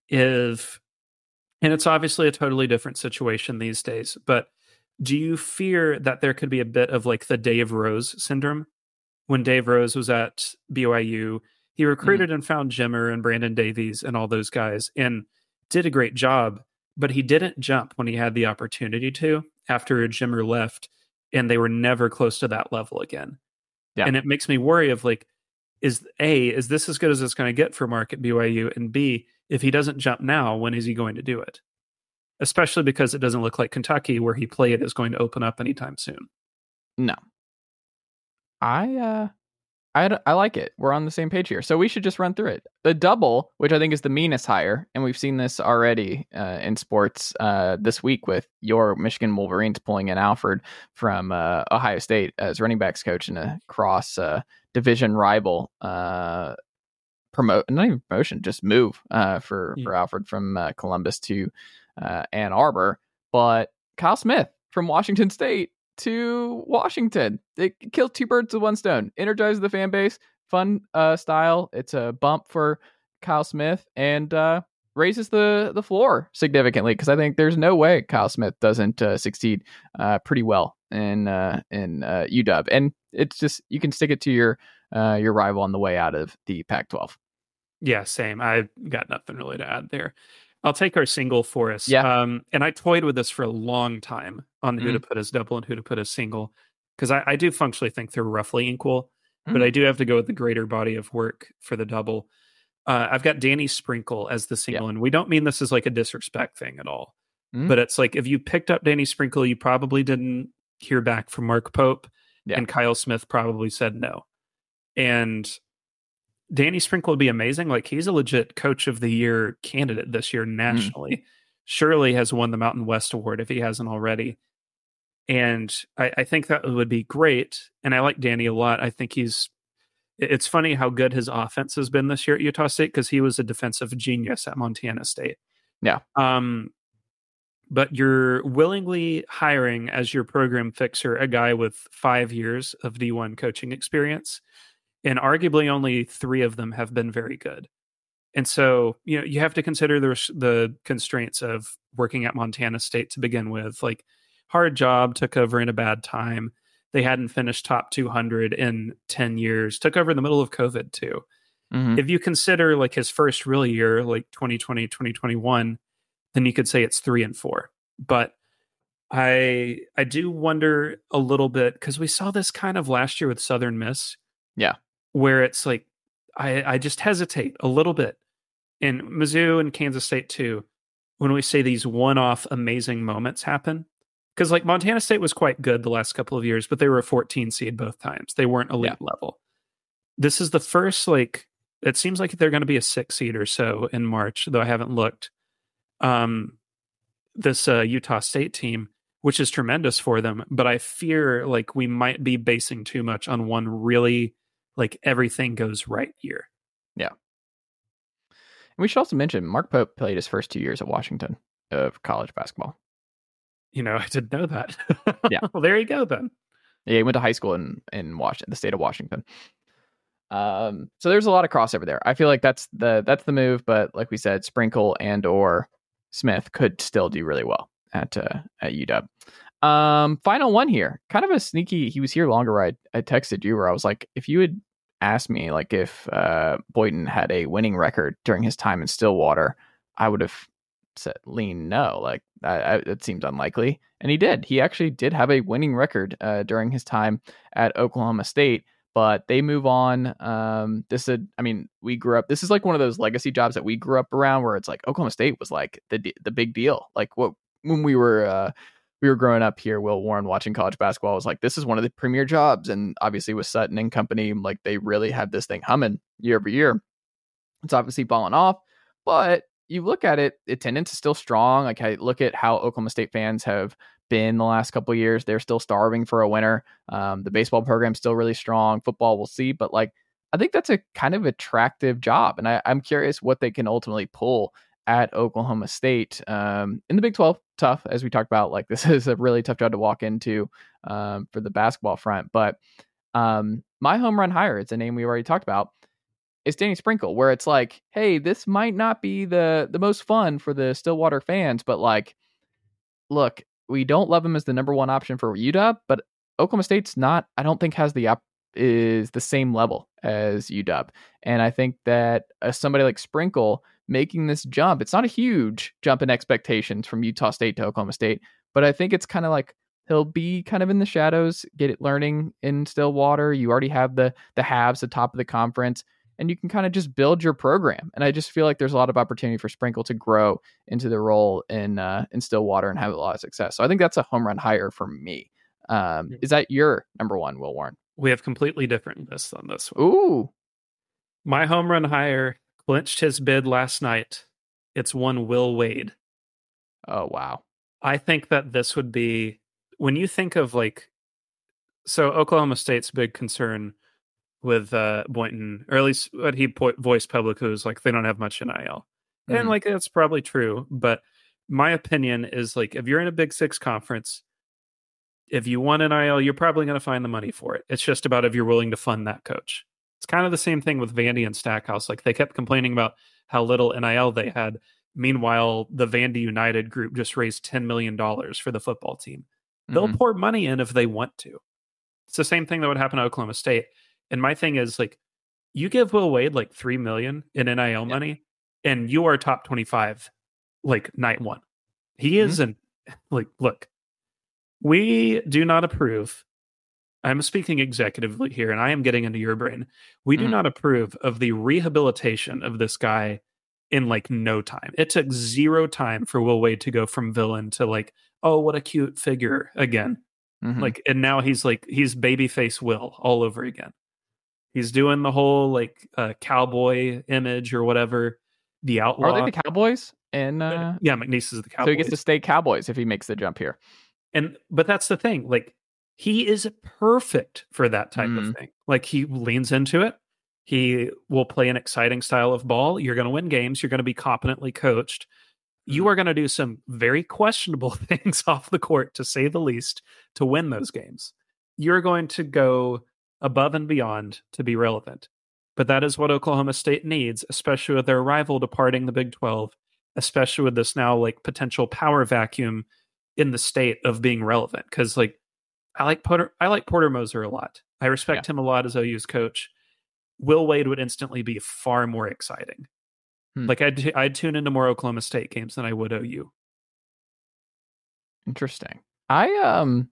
if, and it's obviously a totally different situation these days, but do you fear that there could be a bit of like the Dave Rose syndrome? When Dave Rose was at B Y U, he recruited mm. and found Jimmer and Brandon Davies and all those guys and did a great job, but he didn't jump when he had the opportunity to after Jimmer left, and they were never close to that level again. Yeah. And it makes me worry of like, is A, is this as good as it's going to get for Mark at B Y U? And B, if he doesn't jump now, when is he going to do it? Especially because it doesn't look like Kentucky, where he played, is going to open up anytime soon. No. I uh, I I like it. We're on the same page here, so we should just run through it. The double, which I think is the meanest hire, and we've seen this already uh, in sports uh, this week with your Michigan Wolverines pulling in Alford from uh, Ohio State as running backs coach in a cross uh, division rival. Uh, promote not even promotion, just move uh, for yeah. for Alford from uh, Columbus to uh, Ann Arbor, but Kyle Smith from Washington State to Washington. It killed two birds with one stone. Energizes the fan base, fun uh, style. It's a bump for Kyle Smith and uh, raises the the floor significantly, because I think there's no way Kyle Smith doesn't uh, succeed uh, pretty well in uh, in uh, U W. And it's just, you can stick it to your uh, your rival on the way out of the Pac twelve. Yeah, same. I've got nothing really to add there. I'll take our single for us. Yeah. Um, and I toyed with this for a long time on who mm. to put as double and who to put as single, because I, I do functionally think they're roughly equal, mm. but I do have to go with the greater body of work for the double. Uh, I've got Danny Sprinkle as the single, yeah. and we don't mean this as like a disrespect thing at all, mm. but it's like, if you picked up Danny Sprinkle, you probably didn't hear back from Mark Pope, yeah. and Kyle Smith probably said no. And Danny Sprinkle would be amazing. Like, he's a legit coach of the year candidate this year nationally. Mm. Surely has won the Mountain West Award if he hasn't already. And I, I think that would be great. And I like Danny a lot. I think he's, it's funny how good his offense has been this year at Utah State, because he was a defensive genius at Montana State. Yeah. Um, but you're willingly hiring as your program fixer a guy with five years of D one coaching experience. And arguably only three of them have been very good. And so, you know, you have to consider the, the constraints of working at Montana State to begin with. Like, hard job, took over in a bad time. They hadn't finished top two hundred in ten years, took over in the middle of COVID too. Mm-hmm. If you consider like his first real year, like twenty twenty, twenty twenty-one, then you could say it's three and four. But I I do wonder a little bit, because we saw this kind of last year with Southern Miss. Yeah. Where it's like, I, I just hesitate a little bit. In Mizzou and Kansas State too, when we say these one-off amazing moments happen. Because like Montana State was quite good the last couple of years, but they were a fourteen seed both times. They weren't elite yeah. level. This is the first, like, it seems like they're going to be a six seed or so in March, though I haven't looked. Um, this uh, Utah State team, which is tremendous for them, but I fear like we might be basing too much on one really, like, everything goes right year. Yeah. And we should also mention Mark Pope played his first two years at Washington of college basketball. You know, I didn't know that. Yeah. Well, there you go then. Yeah, he went to high school in, in Washington, the state of Washington. Um, so there's a lot of crossover there. I feel like that's the that's the move, but like we said, Sprinkle and or Smith could still do really well at uh, at U W. Um, final one here, kind of a sneaky. He was here longer. I I texted you where I was like, if you had asked me like if uh, Boynton had a winning record during his time in Stillwater, I would have said lean no. Like I, I, it seems unlikely, and he did. He actually did have a winning record uh, during his time at Oklahoma State. But they move on. Um, this is, I mean, we grew up. This is like one of those legacy jobs that we grew up around, where it's like Oklahoma State was like the the big deal. Like what when we were uh, we were growing up here, Will Warren watching college basketball was like, this is one of the premier jobs. And obviously with Sutton and company, like they really had this thing humming year over year. It's obviously fallen off, but you look at it, attendance is still strong. Like I look at how Oklahoma State fans have been the last couple of years. They're still starving for a winner. Um, the baseball program's still really strong. Football, we'll see. But like, I think that's a kind of attractive job. And I, I'm curious what they can ultimately pull at Oklahoma State. Um, in the Big twelve, tough, as we talked about. Like, this is a really tough job to walk into um, for the basketball front. But um, my home run hire, it's a name we already talked about, is Danny Sprinkle, where it's like, hey, this might not be the the most fun for the Stillwater fans, but like, look, we don't love him as the number one option for U W, but Oklahoma State's not, I don't think has the up is the same level as U W. And I think that uh, somebody like Sprinkle making this jump, it's not a huge jump in expectations from Utah State to Oklahoma State, but I think it's kind of like he'll be kind of in the shadows, get it learning in Stillwater. You already have the the halves, the top of the conference, and you can kind of just build your program. And I just feel like there's a lot of opportunity for Sprinkle to grow into the role in uh, in Stillwater and have a lot of success. So I think that's a home run hire for me. Um, is that your number one, Will Warren? We have completely different lists on this one. Ooh. My home run hire clinched his bid last night. It's one Will Wade. Oh, wow. I think that this would be, when you think of like, so Oklahoma State's big concern with uh, Boynton, or at least what he po- voiced publicly, was like, they don't have much N I L. Mm-hmm. And like, that's probably true. But my opinion is like, if you're in a Big Six conference, if you want N I L, you're probably going to find the money for it. It's just about if you're willing to fund that coach. It's kind of the same thing with Vandy and Stackhouse. Like, they kept complaining about how little N I L they had. Meanwhile, the Vandy United group just raised ten million dollars for the football team. They'll mm-hmm. pour money in if they want to. It's the same thing that would happen to Oklahoma State. And my thing is, like, you give Will Wade like three million dollars in N I L yeah. money, and you are top twenty-five, like, night one. He mm-hmm. isn't, like, look, we do not approve. I'm speaking executively here, and I am getting into your brain. We mm-hmm. do not approve of the rehabilitation of this guy in like no time. It took zero time for Will Wade to go from villain to like, oh, what a cute figure again. Mm-hmm. Like, and now he's like, he's babyface Will all over again. He's doing the whole like uh, cowboy image or whatever. The outlaw. Are they the Cowboys? And uh, yeah, McNeese is the Cowboys. So he gets to stay Cowboys if he makes the jump here. And but that's the thing. Like, he is perfect for that type mm. of thing. Like, he leans into it. He will play an exciting style of ball. You're going to win games. You're going to be competently coached. You are going to do some very questionable things off the court, to say the least, to win those games. You're going to go above and beyond to be relevant. But that is what Oklahoma State needs, especially with their rival departing the Big twelve, especially with this now like potential power vacuum in the state of being relevant. Because like I like Porter, I like Porter Moser a lot. I respect yeah. him a lot as O U's coach. Will Wade would instantly be far more exciting. Hmm. Like I'd I'd tune into more Oklahoma State games than I would O U. Interesting. I um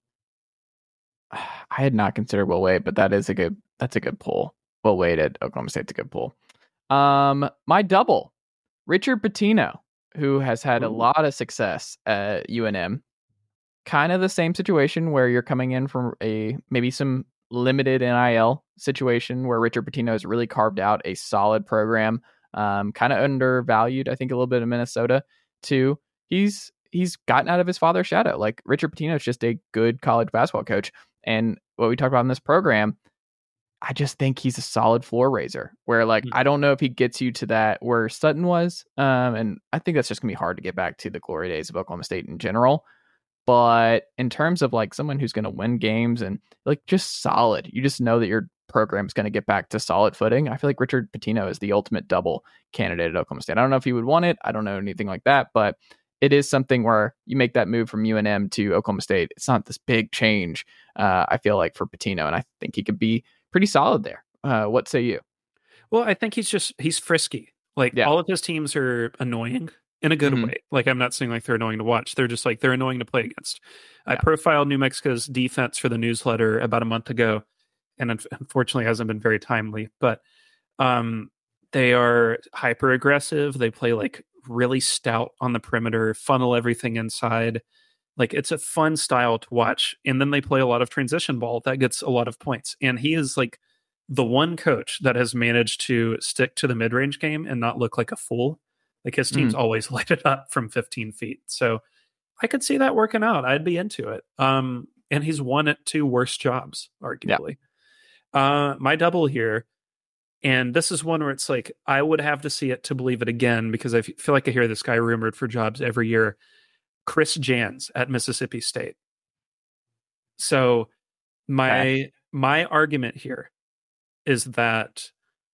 I had not considered Will Wade, but that is a good that's a good pull. Will Wade at Oklahoma State's a good pull. Um, my double, Richard Pitino, who has had Ooh. a lot of success at U N M. Kind of the same situation where you're coming in from a maybe some limited N I L situation where Richard Pitino has really carved out a solid program, um, kind of undervalued, I think, a little bit in Minnesota too. He's he's gotten out of his father's shadow. Like, Richard Pitino is just a good college basketball coach. And what we talked about in this program, I just think he's a solid floor raiser where, like, mm-hmm. I don't know if he gets you to that where Sutton was. Um, and I think that's just gonna be hard to get back to the glory days of Oklahoma State in general. But in terms of like someone who's going to win games and like just solid, you just know that your program is going to get back to solid footing. I feel like Richard Pitino is the ultimate double candidate at Oklahoma State. I don't know if he would want it. I don't know anything like that, but it is something where you make that move from U N M to Oklahoma State. It's not this big change, uh, I feel like, for Pitino, and I think he could be pretty solid there. Uh, what say you? Well, I think he's just, he's frisky. Like, yeah. all of his teams are annoying. In a good mm-hmm. way. Like, I'm not saying like they're annoying to watch. They're just like, they're annoying to play against. Yeah. I profiled New Mexico's defense for the newsletter about a month ago, and unfortunately hasn't been very timely, but um, they are hyper aggressive. They play like really stout on the perimeter, funnel everything inside. Like, it's a fun style to watch. And then they play a lot of transition ball that gets a lot of points. And he is like the one coach that has managed to stick to the mid-range game and not look like a fool. Like, his teams mm. always light it up from fifteen feet. So I could see that working out. I'd be into it. Um, and he's won at two worse jobs, arguably. Yeah. Uh, my double here, and this is one where it's like, I would have to see it to believe it again, because I feel like I hear this guy rumored for jobs every year. Chris Jans at Mississippi State. So my okay. my argument here is that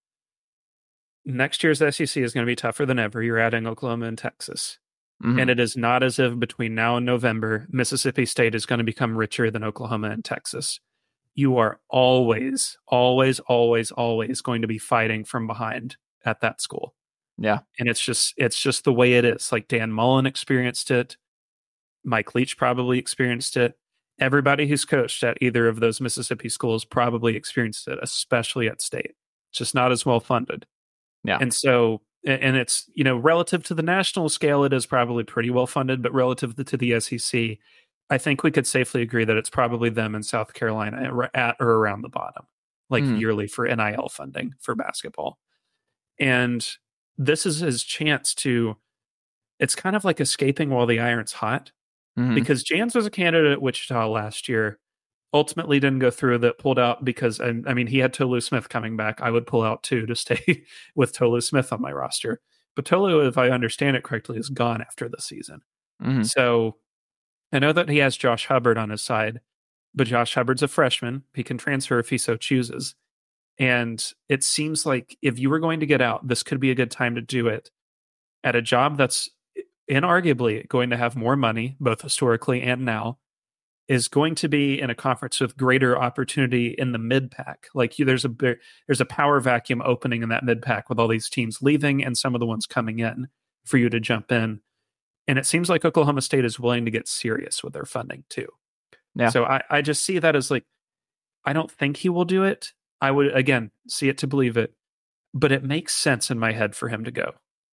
next year's S E C is going to be tougher than ever. You're adding Oklahoma and Texas. Mm-hmm. And it is not as if between now and November, Mississippi State is going to become richer than Oklahoma and Texas. You are always, always, always, always going to be fighting from behind at that school. Yeah. And it's just, it's just the way it is. Like, Dan Mullen experienced it. Mike Leach probably experienced it. Everybody who's coached at either of those Mississippi schools probably experienced it, especially at State. It's just not as well funded. Yeah. And so, and it's, you know, relative to the national scale, it is probably pretty well funded, but relative to the S E C, I think we could safely agree that it's probably them in South Carolina at or around the bottom, like mm. yearly for N I L funding for basketball. And this is his chance to, it's kind of like escaping while the iron's hot, mm-hmm. because Jans was a candidate at Wichita last year, ultimately didn't go through, that pulled out because, I, I mean, he had Tolu Smith coming back. I would pull out too to stay with Tolu Smith on my roster. But Tolu, if I understand it correctly, is gone after the season. Mm-hmm. So I know that he has Josh Hubbard on his side, but Josh Hubbard's a freshman. He can transfer if he so chooses. And it seems like if you were going to get out, this could be a good time to do it at a job that's inarguably going to have more money, both historically and now, is going to be in a conference with greater opportunity in the mid-pack. Like you, there's a there's a power vacuum opening in that mid-pack with all these teams leaving and some of the ones coming in for you to jump in. And it seems like Oklahoma State is willing to get serious with their funding too. Yeah. So I, I just see that as like, I don't think he will do it. I would, again, see it to believe it. But it makes sense in my head for him to go.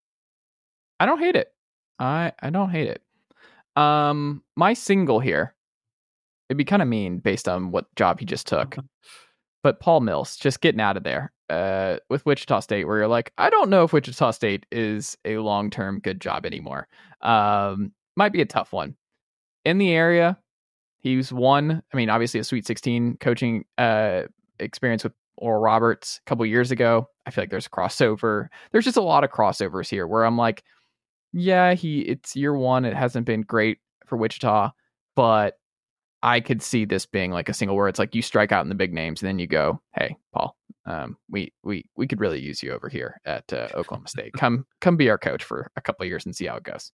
I don't hate it. I, I don't hate it. Um, my single here, it'd be kind of mean based on what job he just took. But Paul Mills, just getting out of there uh, with Wichita State, where you're like, I don't know if Wichita State is a long-term good job anymore. Um, might be a tough one. In the area, he's won, I mean, obviously a Sweet sixteen coaching uh, experience with Oral Roberts a couple years ago. I feel like there's a crossover. There's just a lot of crossovers here where I'm like, yeah, he it's year one. It hasn't been great for Wichita, but I could see this being like a single where it's like you strike out in the big names and then you go, hey, Paul, um, we we we could really use you over here at uh, Oklahoma State. Come come be our coach for a couple of years and see how it goes.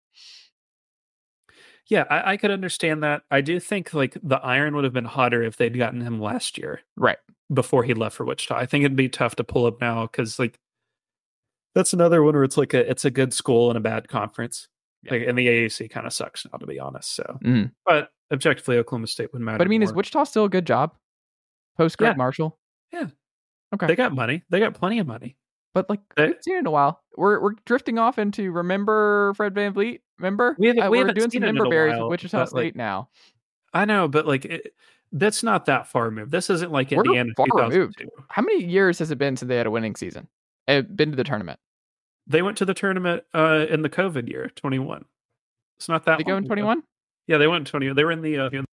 Yeah, I, I could understand that. I do think like the iron would have been hotter if they'd gotten him last year, right before he left for Wichita. I think it'd be tough to pull up now because like that's another one where it's like a it's a good school and a bad conference. Yeah. Like, and the A A C kind of sucks now, to be honest. So, mm. but objectively, Oklahoma State would matter. But I mean, more. Is Wichita still a good job post Greg yeah. Marshall? Yeah. Okay. They got money. They got plenty of money. But like, they, we haven't seen it in a while. We're we're drifting off into remember Fred VanVleet. Remember? We haven't, uh, we we're haven't doing seen some it member berries while, with Wichita State like, now. I know, but like, it, that's not that far removed. This isn't like we're Indiana. Far removed. How many years has it been since they had a winning season? They've been to the tournament. They went to the tournament uh, in the COVID year, twenty-one. It's not that. They go in twenty-one. Yeah, they went in twenty. They were in the. Uh, in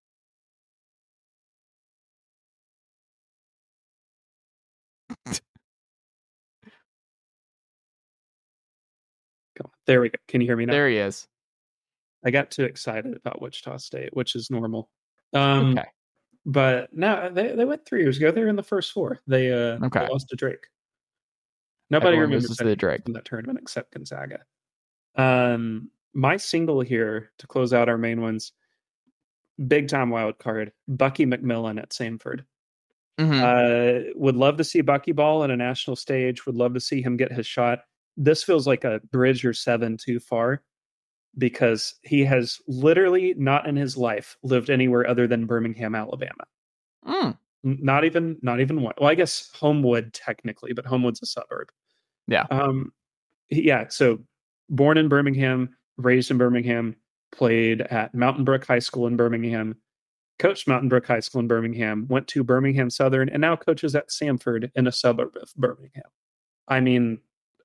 Come on. There we go. Can you hear me now? There he is. I got too excited about Wichita State, which is normal. Um, okay. But no, they they went three years ago. They were in the first four. They, uh, okay. they lost to Drake. Nobody Everyone remembers the Drake from that tournament except Gonzaga. Um, my single here to close out our main ones, big time wild card, Bucky McMillan at Samford. Mm-hmm. Uh, would love to see Bucky ball on a national stage. Would love to see him get his shot. This feels like a bridge or seven too far because he has literally not in his life lived anywhere other than Birmingham, Alabama. Mm. Not even, not even one. Well, I guess Homewood technically, but Homewood's a suburb. Yeah. Um. Yeah. So born in Birmingham, raised in Birmingham, played at Mountain Brook High School in Birmingham, coached Mountain Brook High School in Birmingham, went to Birmingham Southern, and now coaches at Samford in a suburb of Birmingham. I mean,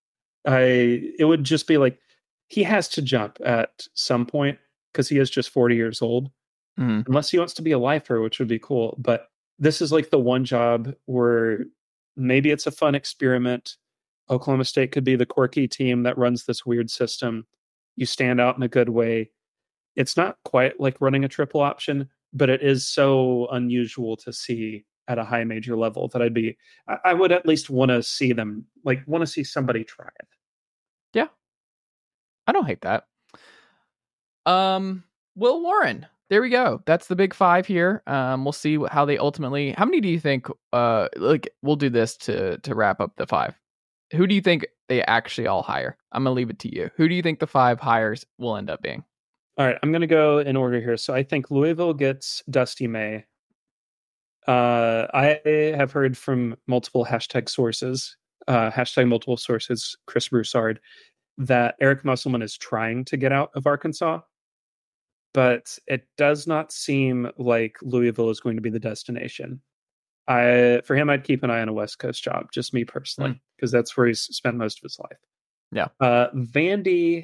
I it would just be like he has to jump at some point because he is just forty years old, mm. unless he wants to be a lifer, which would be cool. But this is like the one job where maybe it's a fun experiment. Oklahoma State could be the quirky team that runs this weird system. You stand out in a good way. It's not quite like running a triple option, but it is so unusual to see at a high major level that I'd be, I, I would at least want to see them, like want to see somebody try it. Yeah. I don't hate that. Um, Will Warren. There we go. That's the big five here. Um, we'll see how they ultimately, how many do you think, uh, like we'll do this to, to wrap up the five. Who do you think they actually all hire? I'm going to leave it to you. Who do you think the five hires will end up being? All right, I'm going to go in order here. So I think Louisville gets Dusty May. Uh, I have heard from multiple hashtag sources, uh, hashtag multiple sources, Chris Broussard, that Eric Musselman is trying to get out of Arkansas. but it does not seem like Louisville is going to be the destination. I for him, I'd keep an eye on a West Coast job, just me personally, because mm. that's where he's spent most of his life. Yeah. Uh, Vandy,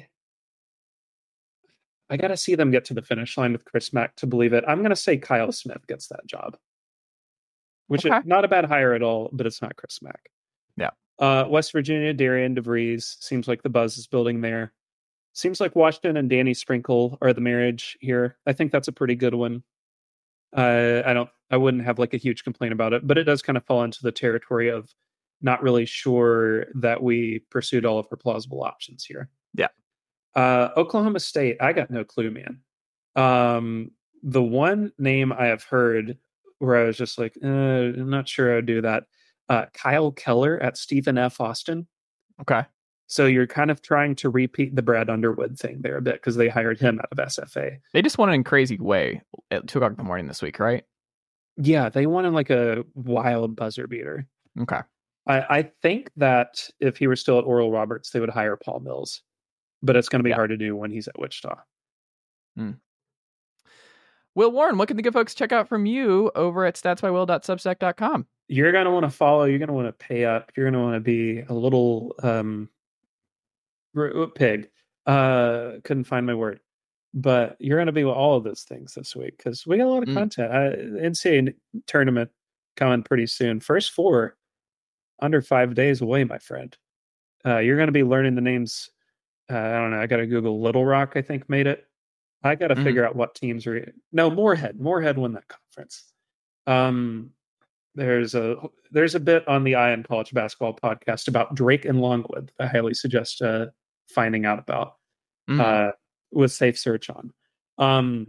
I got to see them get to the finish line with Chris Mack to believe it. I'm going to say Kyle Smith gets that job, which okay. is not a bad hire at all, but it's not Chris Mack. Yeah. Uh, West Virginia, Darian DeVries, seems like the buzz is building there. Seems like Washington and Danny Sprinkle are the marriage here. I think that's a pretty good one. Uh, I don't, I wouldn't have like a huge complaint about it, but it does kind of fall into the territory of not really sure that we pursued all of our plausible options here. Yeah. Uh, Oklahoma State, I got no clue, man. Um, the one name I have heard where I was just like, uh, I'm not sure I'd do that. Uh, Kyle Keller at Stephen F. Austin. Okay. So you're kind of trying to repeat the Brad Underwood thing there a bit because they hired him out of S F A. They just won in a crazy way at two o'clock in the morning this week, right? Yeah, they won in like a wild buzzer beater. Okay. I, I think that if he were still at Oral Roberts, they would hire Paul Mills, but it's going to be yeah. hard to do when he's at Wichita. Hmm. Will Warren, what can the good folks check out from you over at stats by will dot substack dot com? You're going to want to follow. You're going to want to pay up. You're going to want to be a little... Um, pig uh couldn't find my word, but you're going to be with all of those things this week because we got a lot of mm. content. uh, N C double A tournament coming pretty soon. First four under five days away, my friend. Uh you're going to be learning the names. uh, I don't know, I gotta Google. Little Rock I think made it. I gotta mm. figure out what teams are. No, Moorhead Moorhead won that conference. um There's a there's a bit on the Eye on College Basketball podcast about Drake and Longwood. I highly suggest uh, finding out about mm. uh, with Safe Search on. Um,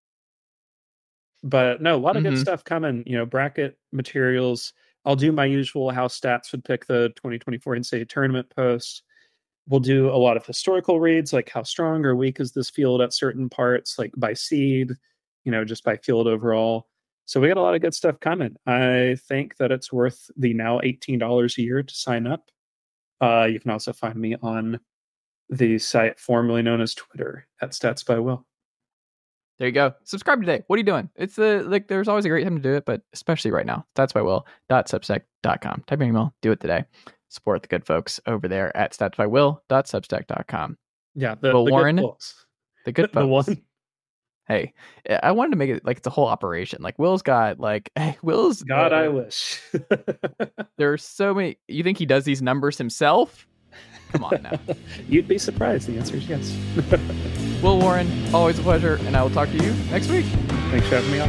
but no, a lot of mm-hmm. good stuff coming. You know, bracket materials. I'll do my usual how Stats would pick the twenty twenty-four N C double A tournament post. We'll do a lot of historical reads, like how strong or weak is this field at certain parts, like by seed, you know, just by field overall. So we got a lot of good stuff coming. I think that it's worth the now eighteen dollars a year to sign up. Uh, you can also find me on the site formerly known as Twitter at Stats by Will. There you go. Subscribe today. What are you doing? It's the like. There's always a great time to do it, but especially right now. stats by will dot substack dot com. Type in your email. Do it today. Support the good folks over there at stats by will dot substack dot com. Yeah, the, Will the Warren, good folks. The good folks. The one. Hey, I wanted to make it like it's a whole operation. Like Will's got like, hey, Will's God, uh, I wish. There are so many. You think he does these numbers himself? Come on now. You'd be surprised. The answer is yes. Will Warren, always a pleasure, and I will talk to you next week. Thanks for having me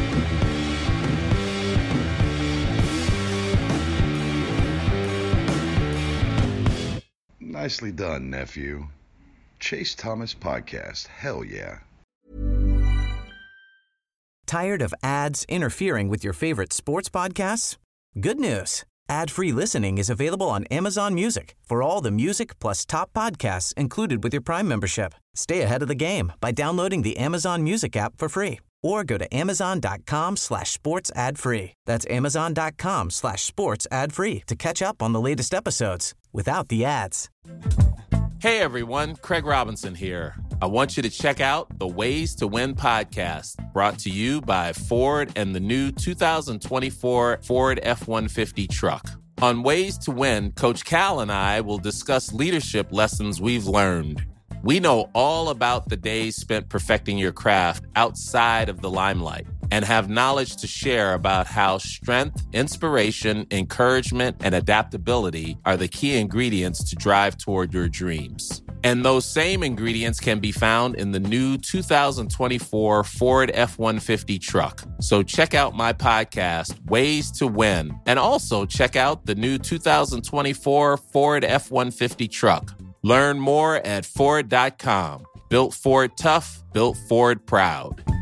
on. Nicely done, nephew. Chase Thomas Podcast. Hell yeah. Tired of ads interfering with your favorite sports podcasts? Good news. Ad-free listening is available on Amazon Music for all the music plus top podcasts included with your Prime membership. Stay ahead of the game by downloading the Amazon Music app for free or go to amazon.com slash sports ad free. That's amazon.com slash sports ad free to catch up on the latest episodes without the ads. Hey everyone, Craig Robinson here. I want you to check out the Ways to Win podcast, brought to you by Ford and the new two thousand twenty-four Ford F one fifty truck. On Ways to Win, Coach Cal and I will discuss leadership lessons we've learned. We know all about the days spent perfecting your craft outside of the limelight and have knowledge to share about how strength, inspiration, encouragement, and adaptability are the key ingredients to drive toward your dreams. And those same ingredients can be found in the new two thousand twenty-four Ford F one fifty truck. So check out my podcast, Ways to Win, and also check out the new two thousand twenty-four Ford F one fifty truck. Learn more at Ford dot com. Built Ford tough, built Ford proud.